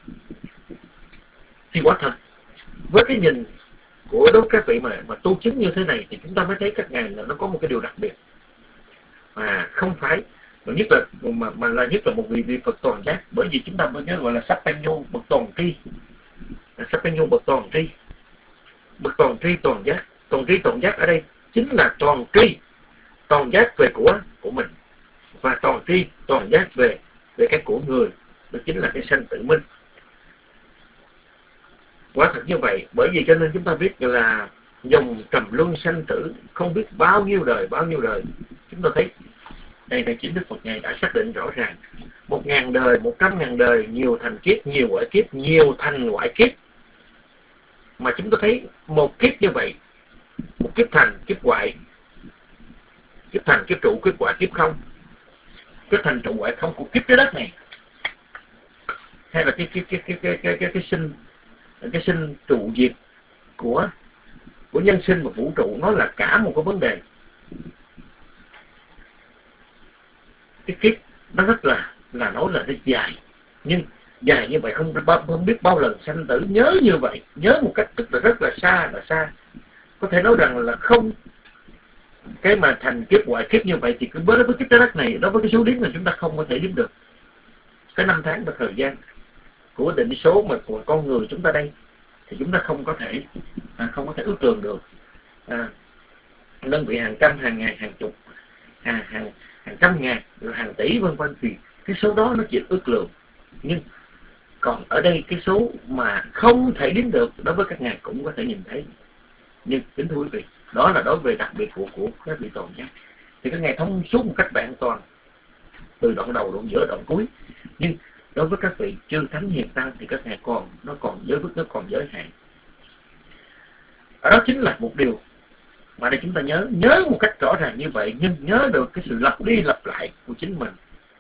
thì quả thật với cái nhìn của đối với các vị mà mà tu chứng như thế này, thì chúng ta mới thấy các ngài là nó có một cái điều đặc biệt, mà không phải mà nhất là mà, mà là nhất là một vị vị Phật toàn giác. Bởi vì chúng ta mới nhớ gọi là Sappanyo bậc toàn tri, Sappanyo bậc toàn tri, bậc toàn tri toàn giác. Toàn tri toàn giác ở đây chính là toàn tri toàn giác về của của mình, và toàn tri toàn giác về về cái của người, đó chính là cái sanh tử minh. Quả thật như vậy, bởi vì cho nên chúng ta biết là dòng trầm luân sanh tử không biết bao nhiêu đời, bao nhiêu đời. Chúng ta thấy đây là chính Đức Phật Ngài đã xác định rõ ràng. Một ngàn đời, một trăm ngàn đời, nhiều thành kiếp, nhiều ngoại kiếp, nhiều thành ngoại kiếp. Mà chúng ta thấy một kiếp như vậy, một kiếp thành, kiếp ngoại, kiếp thành, kiếp trụ, kiếp ngoại, kiếp không. Kiếp thành, trụ, ngoại, không của kiếp trái đất này. Hay là cái cái cái cái cái cái cái, cái sinh cái sinh trụ diệt của của nhân sinh và vũ trụ, nó là cả một cái vấn đề. Cái kiếp nó rất là là nói là rất dài, nhưng dài như vậy không không biết bao lần sanh tử. Nhớ như vậy, nhớ một cách tức là rất là xa là xa. Có thể nói rằng là không cái mà thành kiếp ngoại kiếp như vậy thì cứ với với kiếp trái đất này, đối với cái số đếm là chúng ta không có thể đếm được. Cái năm tháng và thời gian của định số mà của con người chúng ta đây thì chúng ta không có thể à, không có thể ước lượng được. À, đơn vị hàng trăm, hàng ngàn, hàng chục, hàng hàng hàng trăm ngàn, rồi hàng tỷ vân vân, thì cái số đó nó chỉ ước lượng. Nhưng còn ở đây cái số mà không thể đếm được, đối với các ngài cũng có thể nhìn thấy. Nhưng kính thưa quý vị, đó là đối với đặc biệt của của các vị toàn giác, thì các ngài thông suốt một cách vẹn toàn từ đoạn đầu, đoạn giữa, đoạn cuối. Nhưng đối với các vị chư thánh hiền tăng thì các ngài còn nó còn giới mức, nó còn giới hạn. Ở đó chính là một điều mà đây chúng ta nhớ nhớ một cách rõ ràng như vậy, nhưng nhớ được cái sự lặp đi lặp lại của chính mình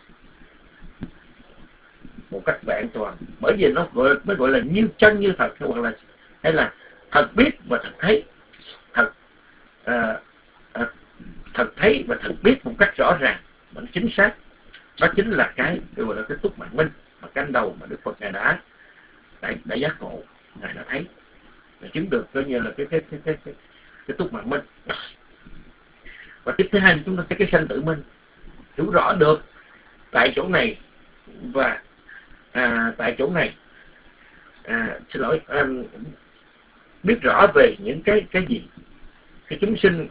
một cách vẹn toàn, bởi vì nó gọi, mới gọi là như chân như thật, hoặc là hay là thật biết và thật thấy, thật à, à, thật thấy và thật biết một cách rõ ràng và chính xác. Đó chính là cái gọi là cái túc mạng minh mà canh đầu mà Đức Phật ngài đã đã, đã giác ngộ, ngài đã thấy, ngài chứng được, coi như là cái cái cái cái cái, cái túc mạng minh. Và tiếp thứ hai chúng ta thấy cái sanh tử minh, hiểu rõ được tại chỗ này và à, tại chỗ này à, xin lỗi à, biết rõ về những cái cái gì, cái chúng sinh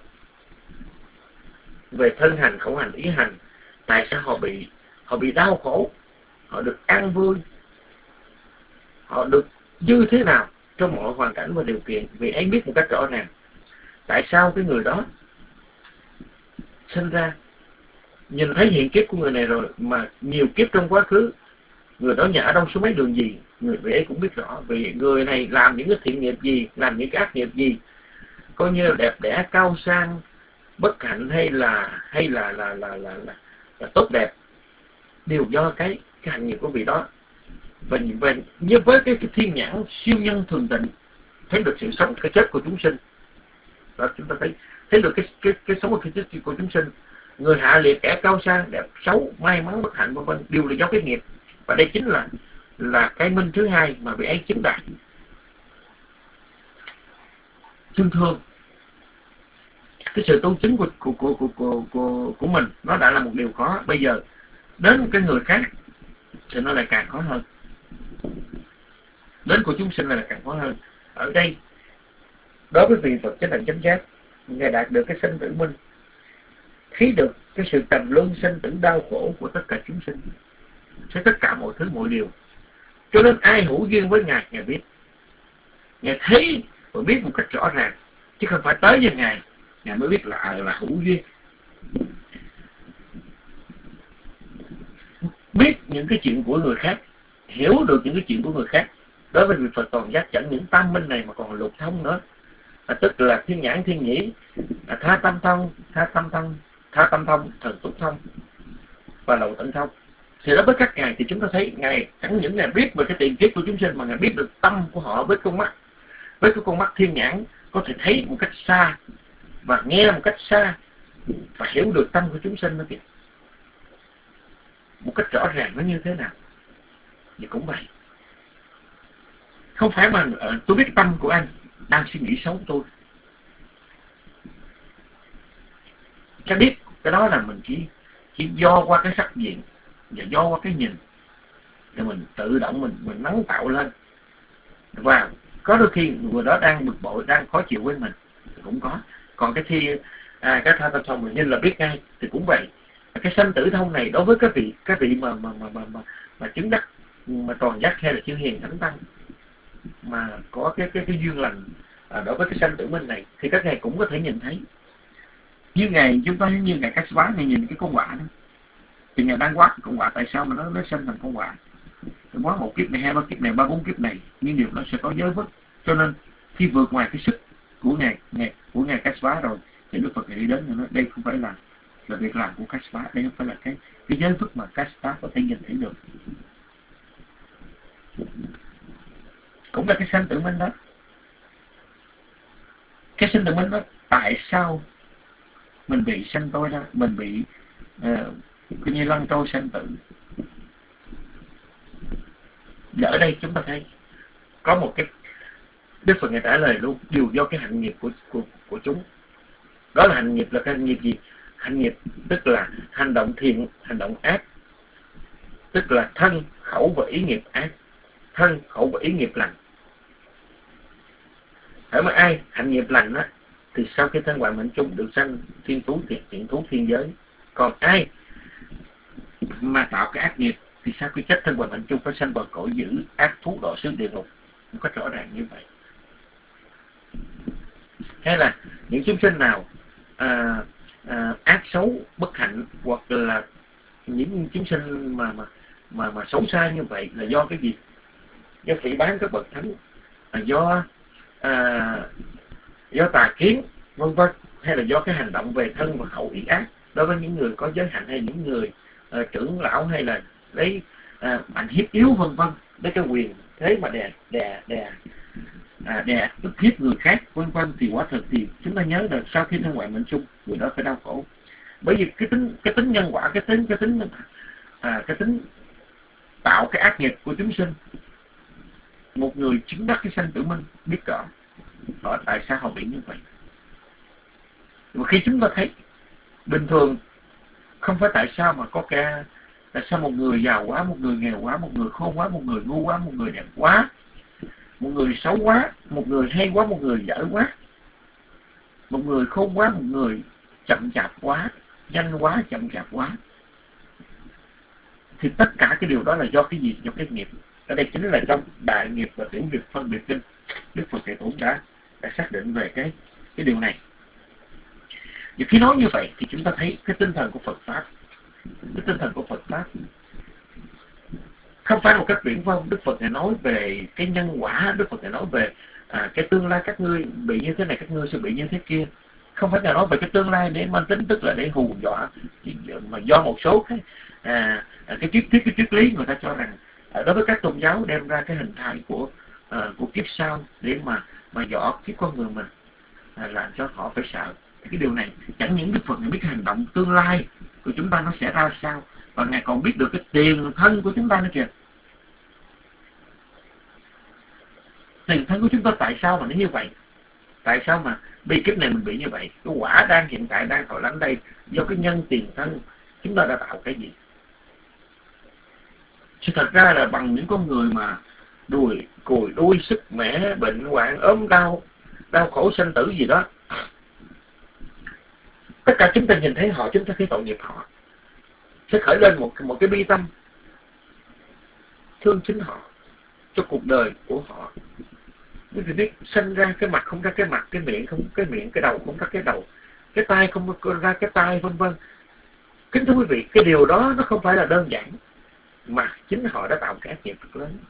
về thân hành, khẩu hành, ý hành, tại sao họ bị họ bị đau khổ, họ được an vui, họ được như thế nào trong mọi hoàn cảnh và điều kiện. Vì ấy biết một cách rõ ràng tại sao cái người đó sinh ra, nhìn thấy hiện kiếp của người này rồi mà nhiều kiếp trong quá khứ người đó nhà ở đâu số mấy đường gì, người vị ấy cũng biết rõ. Vì người này làm những cái thiện nghiệp gì, làm những cái ác nghiệp gì, coi như là đẹp đẽ, cao sang, bất hạnh hay là hay là là là là, là, là tốt đẹp, đều do cái cái hành nghiệp của vị đó. Và, và như với cái, cái thiên nhãn siêu nhân thường tịnh, thấy được sự sống, cái chết của chúng sinh. Đó, chúng ta thấy thấy được cái cái cái sống và cái chết của chúng sinh. Người hạ liệt, kẻ cao sang, đẹp xấu, may mắn, bất hạnh vân vân, đều là do cái nghiệp. Và đây chính là là cái minh thứ hai mà vị ấy chứng đạt. Thương thương cái sự tu chứng của của của của của của, của mình nó đã là một điều khó. Bây giờ đến cái người khác thì nó lại càng khó hơn. Đến của chúng sinh là càng khó hơn. Ở đây đối với vị Phật chánh đẳng chánh giác, ngài đạt được cái sinh tử minh, thấy được cái sự trầm luân sinh tử đau khổ của tất cả chúng sinh, thấy tất cả mọi thứ mọi điều. Cho nên ai hữu duyên với ngài, ngài biết, ngài thấy và biết một cách rõ ràng, chứ không phải tới với ngài ngài mới biết là là hữu duyên. Biết những cái chuyện của người khác, hiểu được những cái chuyện của người khác. Đối với vị Phật toàn giác chẳng những tam minh này mà còn lục thông nữa, à, tức là thiên nhãn, thiên nhĩ, à, tha tâm thông, tha tâm thông, tha tâm thông, thần túc thông và lậu tận thông. Thì đối với các ngài thì chúng ta thấy ngài chẳng những ngài biết về cái tiền kiếp của chúng sinh, mà ngài biết được tâm của họ với con mắt, với cái con mắt thiên nhãn, có thể thấy một cách xa và nghe một cách xa và hiểu được tâm của chúng sinh đó kìa, một cách rõ ràng nó như thế nào. Thì cũng vậy, không phải mà uh, tôi biết tâm của anh đang suy nghĩ xấu tôi, cái biết cái đó là mình chỉ chỉ do qua cái sắc diện và do qua cái nhìn để mình tự động mình mình nắng tạo lên. Và có đôi khi người đó đang bực bội, đang khó chịu với mình thì cũng có. Còn cái khi à, cái tha tâm thông mình nhìn là biết ngay thì cũng vậy. Cái sanh tử thông này đối với các vị các vị mà mà mà mà mà, mà chứng đắc mà toàn giác hay là chư hiền thánh tăng mà có cái cái cái duyên lành à, đối với cái sanh tử minh này, thì các ngài cũng có thể nhìn thấy. Như ngày chúng ta như ngày Cách Bá này nhìn cái con quạ đó, thì ngài đang quát con quạ tại sao mà nó nó sinh thành con quạ. Quá một kiếp này, hai ba kiếp này, ba bốn kiếp này, nhưng điều nó sẽ có giới vất. Cho nên khi vượt ngoài cái sức của ngài, ngài của ngài Cách Bá rồi, thì Đức Phật này đi đến và nói đây không phải là là việc làm của Cách Bá, đây không phải là cái cái giới vất mà Cách Bá có thể nhìn thấy được. Cũng là cái sanh tử minh đó. Cái sanh tử minh đó, tại sao mình bị sanh tôi ra, mình bị uh, cứ như lăn trôi sanh tử. Và ở đây chúng ta thấy có một cái Đức Phật ngài trả lời luôn, đều do cái hạnh nghiệp của của của chúng. Đó là hạnh nghiệp là cái hạnh nghiệp gì? Hạnh nghiệp tức là hành động thiện, hành động ác, tức là thân, khẩu và ý nghiệp ác, thân, khẩu và ý nghiệp lành. Hễ mà ai hạnh nghiệp lành á, thì sau khi thân hoại mệnh chung được sanh thiên thú thiện, thiện thú thiên giới. Còn ai mà tạo cái ác nghiệp thì sau khi chết thân hoại mệnh chung phải sanh vào cõi dữ ác thú độ xứ địa ngục, một cách rõ ràng như vậy. Hay là những chúng sinh nào à, à, ác xấu bất hạnh, hoặc là những chúng sinh mà mà mà mà xấu xa như vậy là do cái gì? Do phỉ báng các bậc thánh, là do à, do tà kiến vân vân, hay là do cái hành động về thân và khẩu ý ác đối với những người có giới hạnh, hay những người à, trưởng lão, hay là lấy à, mạnh hiếp yếu vân vân, lấy cái quyền thế mà đè đè đè à, đè ức hiếp người khác vân vân, thì quả thực thì chúng ta nhớ được sau khi thân hoại mệnh chung, người đó phải đau khổ. Bởi vì cái tính cái tính nhân quả, cái tính cái tính à, cái tính tạo cái ác nghiệp của chúng sinh. Một người chứng đắc cái sanh tử minh biết rõ họ tại sao họ bị như vậy. Mà khi chúng ta thấy bình thường không phải tại sao mà có ca, tại sao một người giàu quá, một người nghèo quá, một người khôn quá, một người ngu quá, một người đẹp quá, một người xấu quá, một người hay quá, một người dở quá, một người khôn quá, một người chậm chạp quá, nhanh quá, chậm chạp quá. Thì tất cả cái điều đó là do cái gì? Do cái nghiệp. Ở đây chính là trong Đại Nghiệp và Tiểu Nghiệp Phân Biệt Kinh, Đức Phật Thầy Tổ đã, đã xác định về cái cái điều này. Và khi nói như vậy thì chúng ta thấy cái tinh thần của Phật Pháp, cái tinh thần của Phật Pháp không phải một cách viển vông. Đức Phật Ngài nói về cái nhân quả, Đức Phật Ngài nói về à, cái tương lai các ngươi bị như thế này, các ngươi sẽ bị như thế kia. Không phải Ngài nói về cái tương lai để mang tính tức là để hù dọa, mà do một số cái à, cái triết thuyết, cái triết lý người ta cho rằng à, đối với các tôn giáo đem ra cái hình thái của à, của kiếp sau để mà mà dọa kiếp con người mình, à, làm cho họ phải sợ. Cái điều này chẳng những Đức Phật Ngài biết hành động tương lai của chúng ta nó sẽ ra sao, và Ngài còn biết được cái tiền thân của chúng ta nữa kìa. Tiền thân của chúng ta tại sao mà nó như vậy? Tại sao mà bi kiếp này mình bị như vậy? Cái quả đang hiện tại đang thọ lãnh đây do cái nhân tiền thân chúng ta đã tạo cái gì? Chứ thật ra là bằng những con người mà đùi, cùi, đuôi, sức mẻ, bệnh hoạn, ốm đau, đau khổ sanh tử gì đó, tất cả chúng ta nhìn thấy họ, chúng ta thấy tội nghiệp họ, sẽ khởi lên một một cái bi tâm thương chính họ cho cuộc đời của họ. Quý vị biết sinh ra cái mặt không ra cái mặt, cái miệng không cái miệng, cái đầu không ra cái đầu, cái tai không ra cái tai, vân vân. Kính thưa quý vị, cái điều đó nó không phải là đơn giản, mà chính họ đã tạo cái ác nghiệp rất lớn.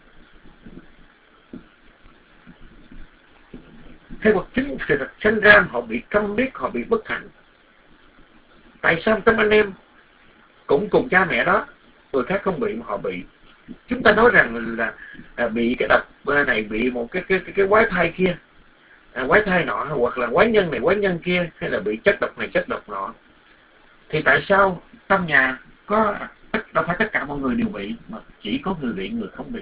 Hay hoặc chính sự thật sinh ra họ bị câm điếc, họ bị bất hạnh. Tại sao trong anh em cũng cùng cha mẹ đó, người khác không bị mà họ bị? Chúng ta nói rằng là à, bị cái độc này, bị một cái cái cái, cái quái thai kia, à, quái thai nọ, hoặc là quái nhân này quái nhân kia, hay là bị chất độc này chất độc nọ. Thì tại sao trong nhà có đâu phải tất cả mọi người đều bị, mà chỉ có người bị, người không bị?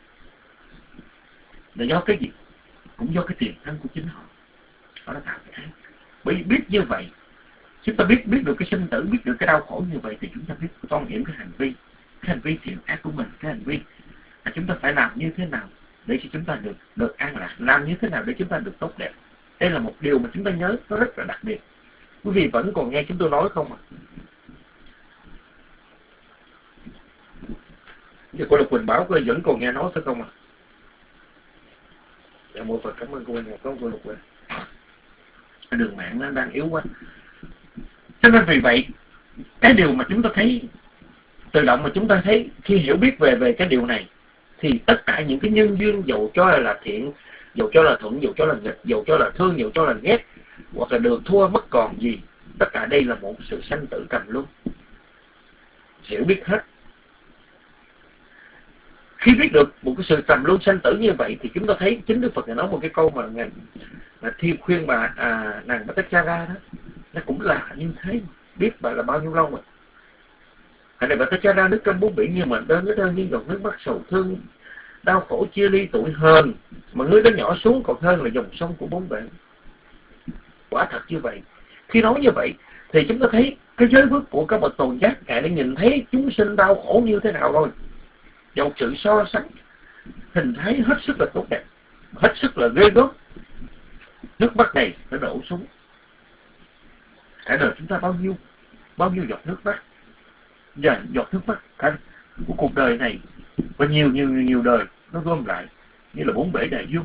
Là do cái gì? Cũng do cái tiền thân của chính họ, họ đã tạo cái ác. Bởi vì biết như vậy, chúng ta biết biết được cái sinh tử, biết được cái đau khổ như vậy, thì chúng ta biết toan nghiệm cái hành vi, cái hành vi thiện ác của mình, cái hành vi là chúng ta phải làm như thế nào để cho chúng ta được được an lạc, làm như thế nào để chúng ta được tốt đẹp. Đây là một điều mà chúng ta nhớ, nó rất là đặc biệt. Quý vị vẫn còn nghe chúng tôi nói không ạ? Giờ cô Lục Quỳnh bảo cô vẫn còn nghe nói phải không ạ? Dạ, mô Phật, cảm ơn cô Quỳnh, có cô Lục Quỳnh. Đường mạng nó đang yếu quá. Cho nên vì vậy, cái điều mà chúng ta thấy, tự động mà chúng ta thấy khi hiểu biết về về cái điều này, thì tất cả những cái nhân duyên, dầu cho là thiện, dầu cho là thuận, dầu cho là nghịch, dầu cho là thương, dầu cho là ghét, hoặc là được thua mất còn gì, tất cả đây là một sự sanh tử trầm luân. Hiểu biết hết. Khi biết được một cái sự trầm luân sanh tử như vậy, thì chúng ta thấy chính Đức Phật này nói một cái câu mà ngài là thi khuyên bà à, nàng Bhattacharya đó, nó cũng là như thế. Biết bà là bao nhiêu lâu rồi. Hãy này Bhattacharya nước trong bốn biển, nhưng mà đơn cái đơn như dòng nước mắt sầu thương, đau khổ chia ly tụi hờn, mà ngươi đó nhỏ xuống còn hơn là dòng sông của bốn bể. Quả thật như vậy. Khi nói như vậy thì chúng ta thấy cái giới phước của các bậc tồn giác, ngài đã nhìn thấy chúng sinh đau khổ như thế nào rồi. Dòng sự so sánh hình thái hết sức là tốt đẹp, hết sức là ghê gớm. Nước mắt này nó đổ xuống. Cả đời chúng ta bao nhiêu bao nhiêu giọt nước mắt, và giọt nước mắt cả của cuộc đời này và nhiều nhiều nhiều đời nó gom lại như là bốn bể đại dương.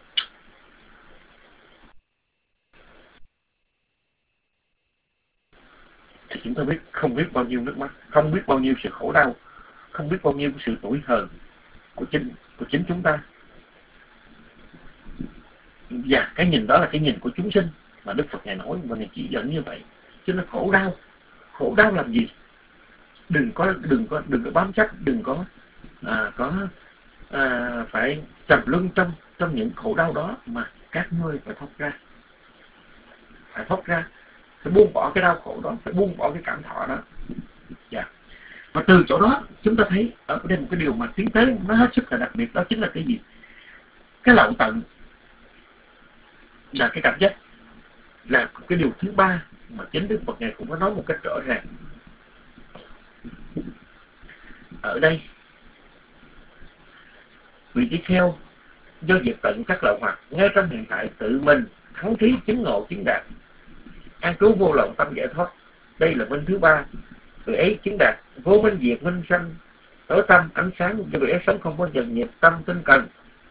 Thì chúng ta biết không biết bao nhiêu nước mắt, không biết bao nhiêu sự khổ đau, không biết bao nhiêu sự tủi hờn của chính của chính chúng ta. Và cái nhìn đó là cái nhìn của chúng sinh mà Đức Phật ngài nói và ngài chỉ dẫn như vậy. Chứ nó khổ đau, khổ đau làm gì? Đừng có đừng có đừng có bám chấp, đừng có à, có à, phải trầm luân trong trong những khổ đau đó, mà các ngươi phải thoát ra, phải thoát ra, phải buông bỏ cái đau khổ đó, phải buông bỏ cái cảm thọ đó. Dạ. Và từ chỗ đó chúng ta thấy ở đây một cái điều mà tiến tới nó hết sức là đặc biệt, đó chính là cái gì? Cái lậu tận là cái cảm giác, là cái điều thứ ba mà chính Đức Phật ngài cũng có nói một cách rõ ràng. Ở đây vị trí kheo do diệt tận các lậu hoặc ngay trong hiện tại tự mình thắng thí chứng ngộ chứng đạt, an trú vô lậu tâm giải thoát. Đây là minh thứ ba. Người ấy chứng đạt vô minh diệt minh sanh, tối tâm ánh sáng, cho người ấy sống không bao giờ nhiệt tâm tinh cần.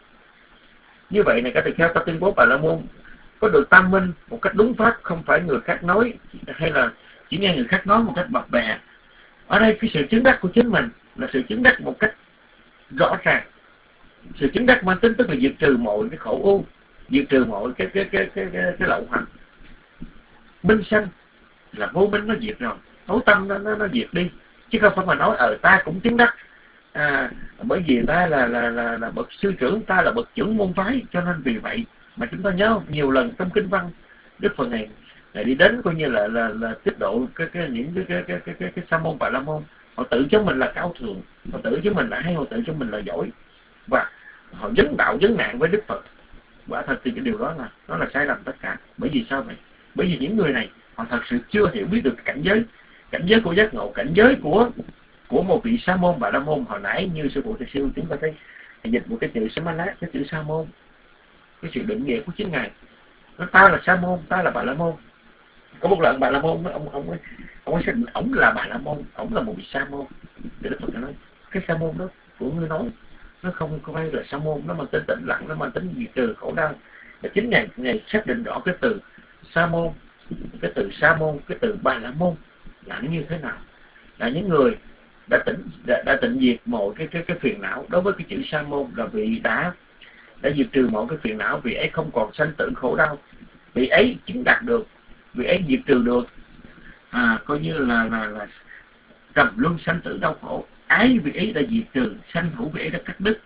Như vậy này, các tỳ kheo ta tuyên bố Bà La Môn có được tam minh một cách đúng pháp, không phải người khác nói hay là chỉ nghe người khác nói một cách bập bẹ. Ở đây cái sự chứng đắc của chính mình là sự chứng đắc một cách rõ ràng. Sự chứng đắc mang tính tức là diệt trừ mọi cái khổ u, diệt trừ mọi cái cái cái cái cái, cái lậu hoặc. Minh sanh là vô minh nó diệt rồi, tối tâm nó nó, nó diệt đi, chứ không phải mà nói ở ta cũng chứng đắc à, bởi vì ta là là là là bậc sư trưởng, ta là bậc trưởng môn phái, cho nên vì vậy mà chúng ta nhớ nhiều lần trong kinh văn Đức Phật này này đi đến coi như là là là tiết độ cái cái những cái cái cái cái cái, cái sa môn Bà La Môn, họ tự cho mình là cao thượng, họ tự cho mình là hay, họ tự cho mình là giỏi, và họ vấn đạo vấn nạn với Đức Phật. Quả thật thì cái điều đó là nó là sai lầm tất cả. Bởi vì sao vậy? Bởi vì những người này họ thật sự chưa hiểu biết được cảnh giới, cảnh giới của giác ngộ, cảnh giới của của một vị sa môn Bà La Môn. Hồi nãy như sư phụ thầy siêu chúng ta thấy dịch một cái chữ Samana, cái chữ sa môn, cái sự định nghĩa của chính ngài, nó ta là sa môn, ta là Bà La Môn. Có một lần Bà La Môn ông ông ấy ông ấy xác định ổng là Bà La Môn, ổng là một vị sa môn. Thì Đức Phật nói cái sa môn đó của ngươi nói nó không có phải là sa môn, nó mang tính tĩnh lặng, nó mang tính diệt trừ khổ đau. Và chính ngài ngài xác định rõ cái từ sa môn, cái từ sa môn, cái từ Bà La Môn là như thế nào, là những người đã tỉnh đã, đã tịnh diệt mọi cái cái cái phiền não. Đối với cái chữ sa môn là vị đã đã diệt trừ mọi cái phiền não, vị ấy không còn sanh tử khổ đau, vị ấy chứng đạt được, vị ấy diệt trừ được à, coi như là là là trầm luân sanh tử đau khổ. Ái vị ấy đã diệt trừ, sanh hữu vị ấy đã cắt đứt.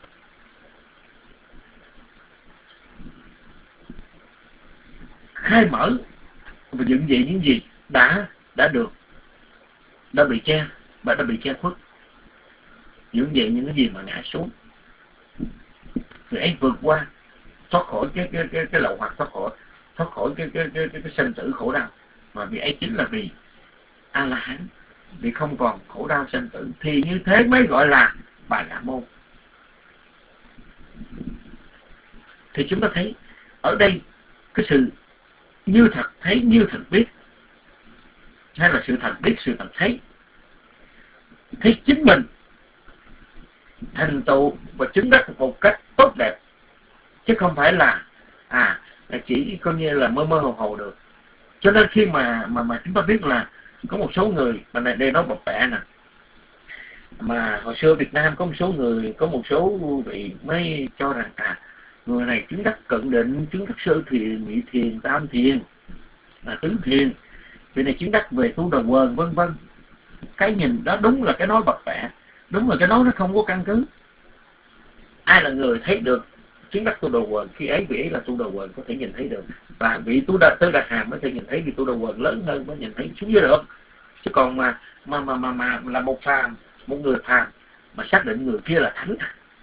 Khai mở và những gì những gì đã đã được, đã bị che và đã bị che khuất, những gì những cái gì mà ngã xuống, người ấy vượt qua, thoát khỏi cái cái cái cái lậu hoặc, thoát khỏi thoát khỏi cái cái cái cái, cái sanh tử khổ đau. Mà vì ấy chính là vì A La Hán, vì không còn khổ đau sanh tử, thì như thế mới gọi là Bà La Môn. Thì chúng ta thấy ở đây cái sự như thật thấy, như thật biết, hay là sự thật biết, sự thật thấy, thấy chính mình thành tựu và chứng đắc một cách tốt đẹp, chứ không phải là à chỉ coi như là mơ mơ hồ hồ được. Cho nên khi mà mà mà chúng ta biết là có một số người mà này đây nói bập bẹ nè, mà hồi xưa Việt Nam có một số người, có một số vị mới cho rằng à người này chứng đắc cận định, chứng đắc sơ thiền, nhị thiền, tam thiền, là tứ thiền, vị này chứng đắc về tu đầu quần, vân vân. Cái nhìn đó đúng là cái nói bập bẹ, đúng là cái nói nó không có căn cứ. Ai là người thấy được chứng đắc tu đầu quần, khi ấy vị ấy là tu đầu quần có thể nhìn thấy được, và vị tu đà tư đà hàm mới thể nhìn thấy, vì tu đầu quần lớn hơn mới nhìn thấy xuống dưới được. Chứ còn mà mà mà mà, mà là một phàm, một người phàm mà xác định người kia là thánh,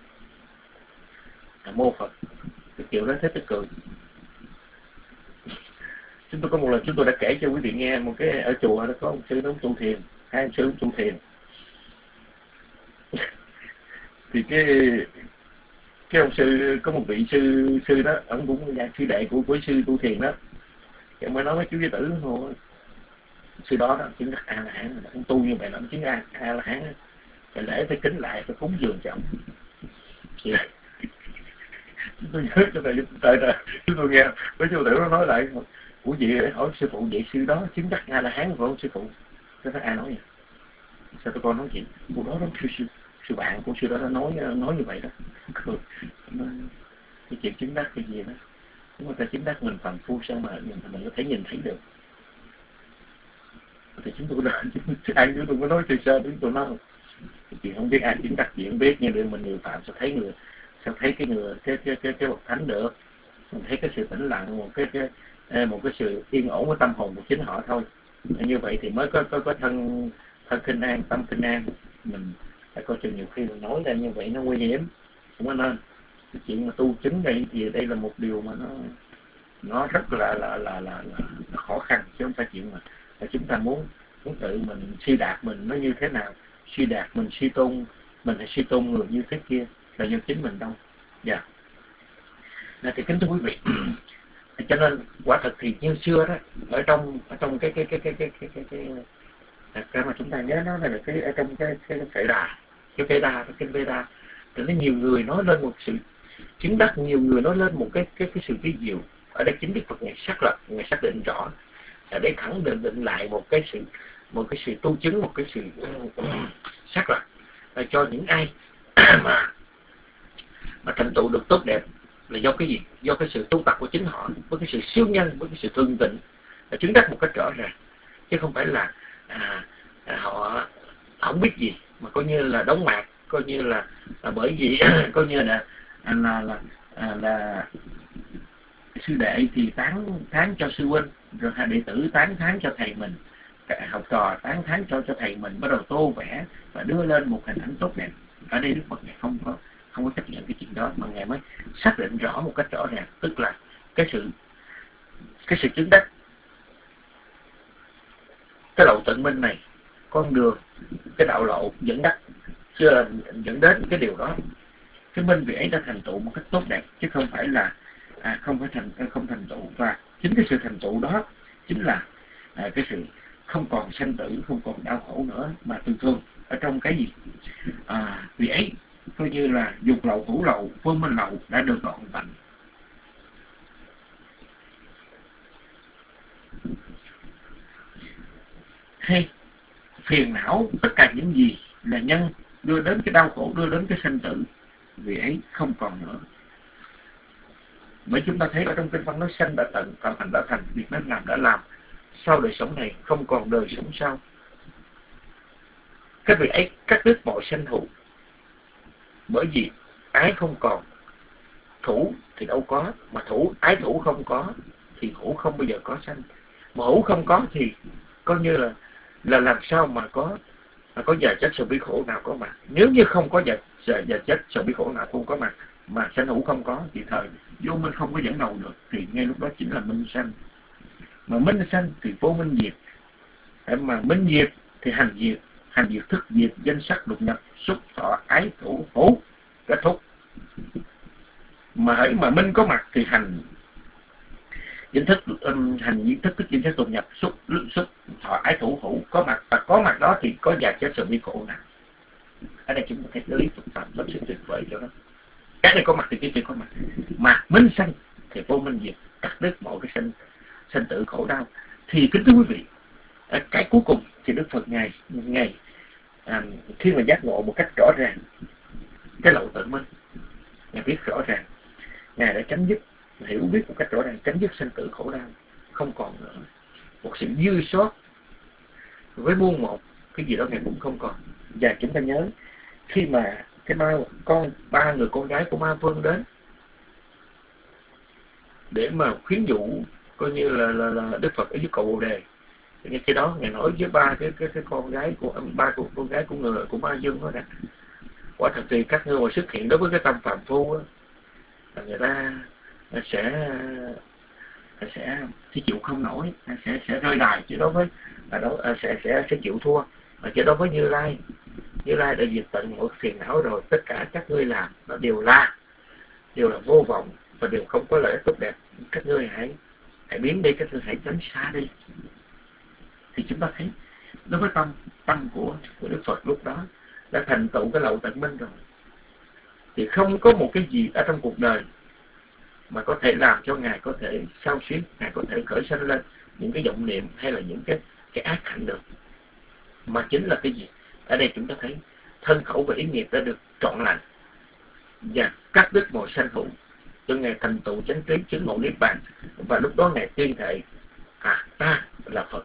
là mô Phật, cái kiểu đó thế tức cười. Chúng tôi có một lần chúng tôi đã kể cho quý vị nghe một cái ở chùa đó có ông sư đó tu thiền, hai ông sư tu thiền. Thì cái cái ông sư có một vị sư sư đó, ông cũng là sư đệ của của sư tu thiền đó. Thì ông mới nói với chú Giới Tử thôi, sư đó đó chứng đắc A La Hán, ông tu như vậy là ông chứng A A La Hán, phải lễ phải kính lại, phải cúng dường cho ông. Thì tôi nhớ cho thầy tại là chúng tôi nghe với chú Tử nó nói lại, của vị hỏi sư phụ vậy sư đó chứng đắc A La Hán phải không sư phụ? Cái đó ai nói vậy? Sao tụi con nói chuyện? Cô đó đó sư sư sư bạn của sư đó nó nói nói như vậy đó. Cái chuyện chứng đắc cái gì đó, chúng ta chứng đắc mình phàm phu sao mà mình, mình có thể nhìn thấy được. Thì chúng tôi đã ai chúng tôi có nói từ sao chúng tôi nói chuyện không biết ai chứng đắc chuyện biết, nhưng để mình người phạm sao thấy người, sao thấy cái người cái cái cái cái bậc thánh được, mình thấy cái sự tĩnh lặng, một cái cái một cái sự yên ổn của tâm hồn của chính họ thôi. Như vậy thì mới có có có thân thân kinh an, tâm kinh an. Mình phải coi chừng nhiều khi mình nói ra như vậy nó nguy hiểm, không có nên. Cái chuyện mà tu chứng đây thì đây là một điều mà nó nó rất là là là là, là, là khó khăn, chứ không phải chuyện mà là chúng ta muốn muốn tự mình suy đạt mình nó như thế nào, suy đạt mình suy tôn mình hay suy tôn người như thế kia là do chính mình đâu. Dạ. Yeah. Thì kính thưa quý vị, cho nên quả thật thì như xưa đó, ở trong ở trong cái cái cái cái cái cái cái cái thật ra mà chúng ta nhớ nó là cái ở trong cái cái Phệ Đà, cái Phệ Đà, cái kinh Veda, thì nó nhiều người nói lên một sự chứng đắc, nhiều người nói lên một cái cái cái sự vi diệu. Ở đây chính Đức Phật ngài xác lập, ngài xác định rõ là để khẳng định định lại một cái sự một cái sự tu chứng, một cái sự uh, xác lập là cho những ai mà mà thành tựu được tốt đẹp là do cái gì? Do cái sự tu tập của chính họ, với cái sự siêu nhân, với cái sự thương tịnh, là chứng đắc một cách rõ ràng, chứ không phải là à, à, họ không biết gì mà coi như là đóng mạc, coi như là, là bởi vì coi như là là là, là, là sư đệ thì tán thán cho sư huynh, rồi đệ tử tán thán cho thầy mình, học trò tán thán cho cho thầy mình, bắt đầu tô vẽ và đưa lên một hình ảnh tốt đẹp. Ở đây Đức Phật ngài không có không có chấp nhận cái chuyện đó, mà ngài mới xác định rõ một cách rõ ràng, tức là cái sự cái sự chứng đắc, cái đạo tận minh này, con đường, cái đạo lộ dẫn đắc, chưa dẫn đến cái điều đó, cái minh vị ấy đã thành tựu một cách tốt đẹp, chứ không phải là à, không phải thành không thành tựu. Và chính cái sự thành tựu đó chính là à, cái sự không còn sanh tử, không còn đau khổ nữa, mà thường thường ở trong cái gì à, vị ấy coi như là dục lậu, thủ lậu, vô minh lậu đã được đoạn tận. Hay phiền não, tất cả những gì là nhân đưa đến cái đau khổ, đưa đến cái sanh tử, vì ấy không còn nữa. Bởi chúng ta thấy ở trong kinh văn nói sanh đã tận, phạm hành đã thành, việc nên làm đã làm, sau đời sống này không còn đời sống sau. Cái việc ấy cắt đứt mọi sanh thù, bởi vì ái không còn, thủ thì đâu có, mà thủ ái thủ không có thì hữu không bao giờ có sanh, mà hữu không có thì coi như là là làm sao mà có mà có già chết sầu bi khổ nào có mặt. Nếu như không có già, già, già chết sầu bi khổ nào không có mặt, mà sanh hữu không có, thì thời vô minh không có dẫn đầu được, thì ngay lúc đó chính là minh sanh. Mà minh sanh thì vô minh diệt, mà minh diệt thì hành diệt, hành diệt thức diệt, danh sắc đục nhập, xúc thọ ái thủ hữu kết thúc. Mà hãy mà minh có mặt thì hành danh thức, um, hành danh thức thức danh sắc đục nhập, xúc xúc thọ ái thủ hữu có mặt, và có mặt đó thì có già chết sầu bi khổ nào. Ở đây chúng ta thấy cái lý phức tạp rất sự tuyệt vời cho nó. cái này có mặt thì cái kia có mặt. Mà minh sanh thì vô minh diệt, cắt đứt mọi cái sanh sanh tử khổ đau. Thì kính thưa quý vị, cái cuối cùng thì Đức Phật ngài ngài à, khi mà giác ngộ một cách rõ ràng cái lậu tự minh, ngài biết rõ ràng, ngài đã chấm dứt, hiểu biết một cách rõ ràng, chấm dứt sanh tử khổ đau không còn nữa, một sự dư sót với muôn một cái gì đó ngài cũng không còn. Và chúng ta nhớ khi mà cái ma con ba người con gái của Ma Vương đến để mà khuyến dụ coi như là là, là Đức Phật ở dưới cầu Bồ Đề, thì khi đó ngài nói với ba cái cái cái con gái của ba của con gái của người của Ma Dương đó nè, quả thật thì các ngươi mà xuất hiện đối với cái tâm phàm phu đó, là người ta sẽ sẽ sẽ chịu không nổi, sẽ sẽ rơi đài, chứ đối với là đó sẽ sẽ sẽ chịu thua. Mà chứ đối với Như Lai, Như Lai đã diệt tận mọi phiền não rồi, tất cả các ngươi làm nó đều là đều là vô vọng và đều không có lợi ích tốt đẹp. Các ngươi hãy hãy biến đi, các ngươi hãy tránh xa đi. Thì chúng ta thấy đối với tâm tâm của, của Đức Phật lúc đó đã thành tựu cái lậu tận minh rồi, thì không có một cái gì ở trong cuộc đời mà có thể làm cho ngài có thể sao xuyến, ngài có thể khởi sanh lên những cái vọng niệm hay là những cái cái ác hạnh được. Mà chính là cái gì? Ở đây chúng ta thấy thân khẩu và ý nghiệp đã được trọn lành và cắt đứt mọi sanh hữu, cho ngài thành tựu chánh trí chứng ngộ niết bàn. Và lúc đó ngài tuyên thệ, à ta là Phật,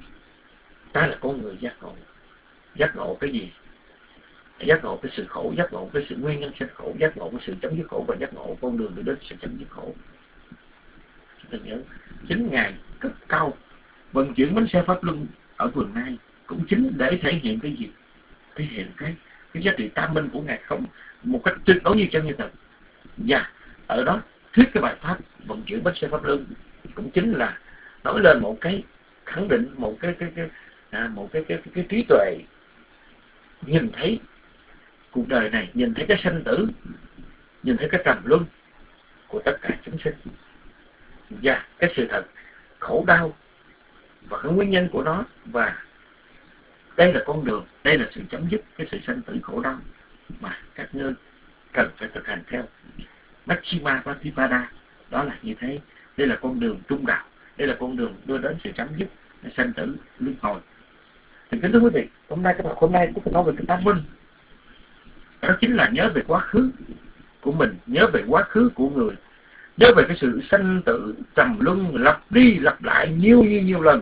ta là con người giác ngộ. Giác ngộ cái gì? Giác ngộ cái sự khổ, giác ngộ cái sự nguyên nhân sanh khổ, giác ngộ cái sự chấm dứt khổ, và giác ngộ con đường để đến sự chấm dứt khổ. Chúng ta nhớ chính ngài cấp cao vận chuyển bánh xe pháp luân ở vườn Nai cũng chính để thể hiện cái gì? Thể hiện cái cái giá trị tam minh của ngài không một cách tuyệt đối như chân như thật. Và ở đó thuyết cái bài pháp vận chuyển bánh xe pháp luân cũng chính là nói lên một cái khẳng định, một cái cái cái à, một cái cái, cái cái trí tuệ nhìn thấy cuộc đời này, nhìn thấy cái sanh tử, nhìn thấy cái trầm luân của tất cả chúng sinh và cái sự thật khổ đau và cái nguyên nhân của nó. Và đây là con đường, đây là sự chấm dứt cái sự sanh tử khổ đau mà các ngươi cần phải thực hành theo. Maxima Patipada đó là như thế. Đây là con đường trung đạo, đây là con đường đưa đến sự chấm dứt sanh tử luân hồi. Thì kính thưa quý vị, hôm nay các bạn hôm nay cũng nói về cái tam minh. Đó chính là nhớ về quá khứ của mình, nhớ về quá khứ của người, nhớ về cái sự sanh tử trầm luân lặp đi lặp lại nhiều nhiều nhiều lần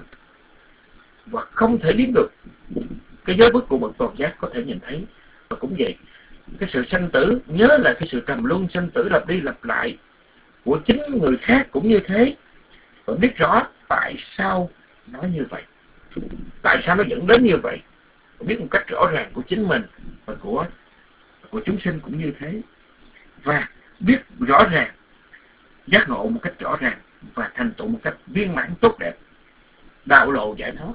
và không thể biết được. Cái giới bức của bậc toàn giác có thể nhìn thấy. Và cũng vậy, cái sự sanh tử, nhớ là cái sự trầm luân sanh tử lặp đi lặp lại của chính người khác cũng như thế, và biết rõ tại sao nó như vậy, tại sao nó dẫn đến như vậy, và biết một cách rõ ràng của chính mình và của của chúng sinh cũng như thế, và biết rõ ràng, giác ngộ một cách rõ ràng và thành tựu một cách viên mãn tốt đẹp, đạo lộ giải thoát.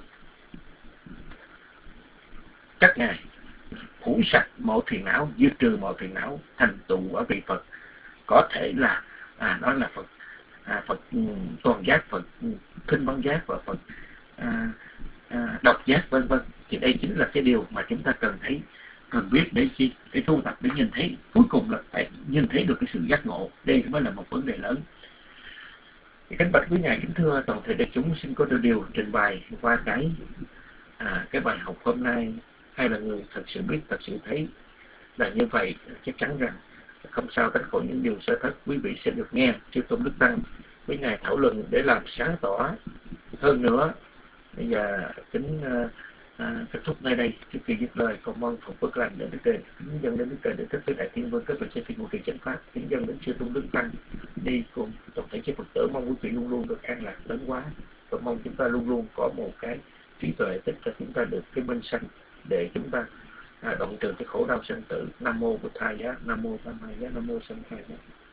Các ngài phủ sạch mọi phiền não, diệt trừ mọi phiền não, thành tựu ở vị Phật, có thể là à, đó là Phật à, Phật toàn giác, Phật kinh văn giác và Phật à, à, độc giác vân vân. Thì đây chính là cái điều mà chúng ta cần thấy, cần biết để chi, để tu tập, để nhìn thấy, cuối cùng là phải nhìn thấy được cái sự giác ngộ. Đây mới là một vấn đề lớn. Thì kính bạch quý ngài, kính thưa toàn thể đại chúng, xin có được điều trình bày qua cái à, cái bài học hôm nay. Hay là người thật sự biết, thật sự thấy là như vậy, chắc chắn rằng không sao tránh khỏi những điều sơ thất. Quý vị sẽ được nghe Chư Tôn Đức Tăng với ngài thảo luận để làm sáng tỏ hơn nữa. Bây giờ kính uh, uh, kết thúc nơi đây. Trước khi dứt lời, con mong Phật phước lành đến Đức Trời, kính dâng đến Đức Trời để thức với đại thiên vương kết về trên phiên ngũ trì chánh pháp, kính dâng đến Chư Tôn Đức Tăng đi cùng toàn thể chư Phật tử. Mong quý vị luôn luôn được an lạc lớn quá, và mong chúng ta luôn luôn có một cái trí tuệ tích cho chúng ta được cái minh sanh, để chúng ta à, đoạn trừ cái khổ đau sanh tử. Nam mô Bụt Thầy Giá, Nam mô Tham Hai Giá, Nam mô Sanh Khai Giá.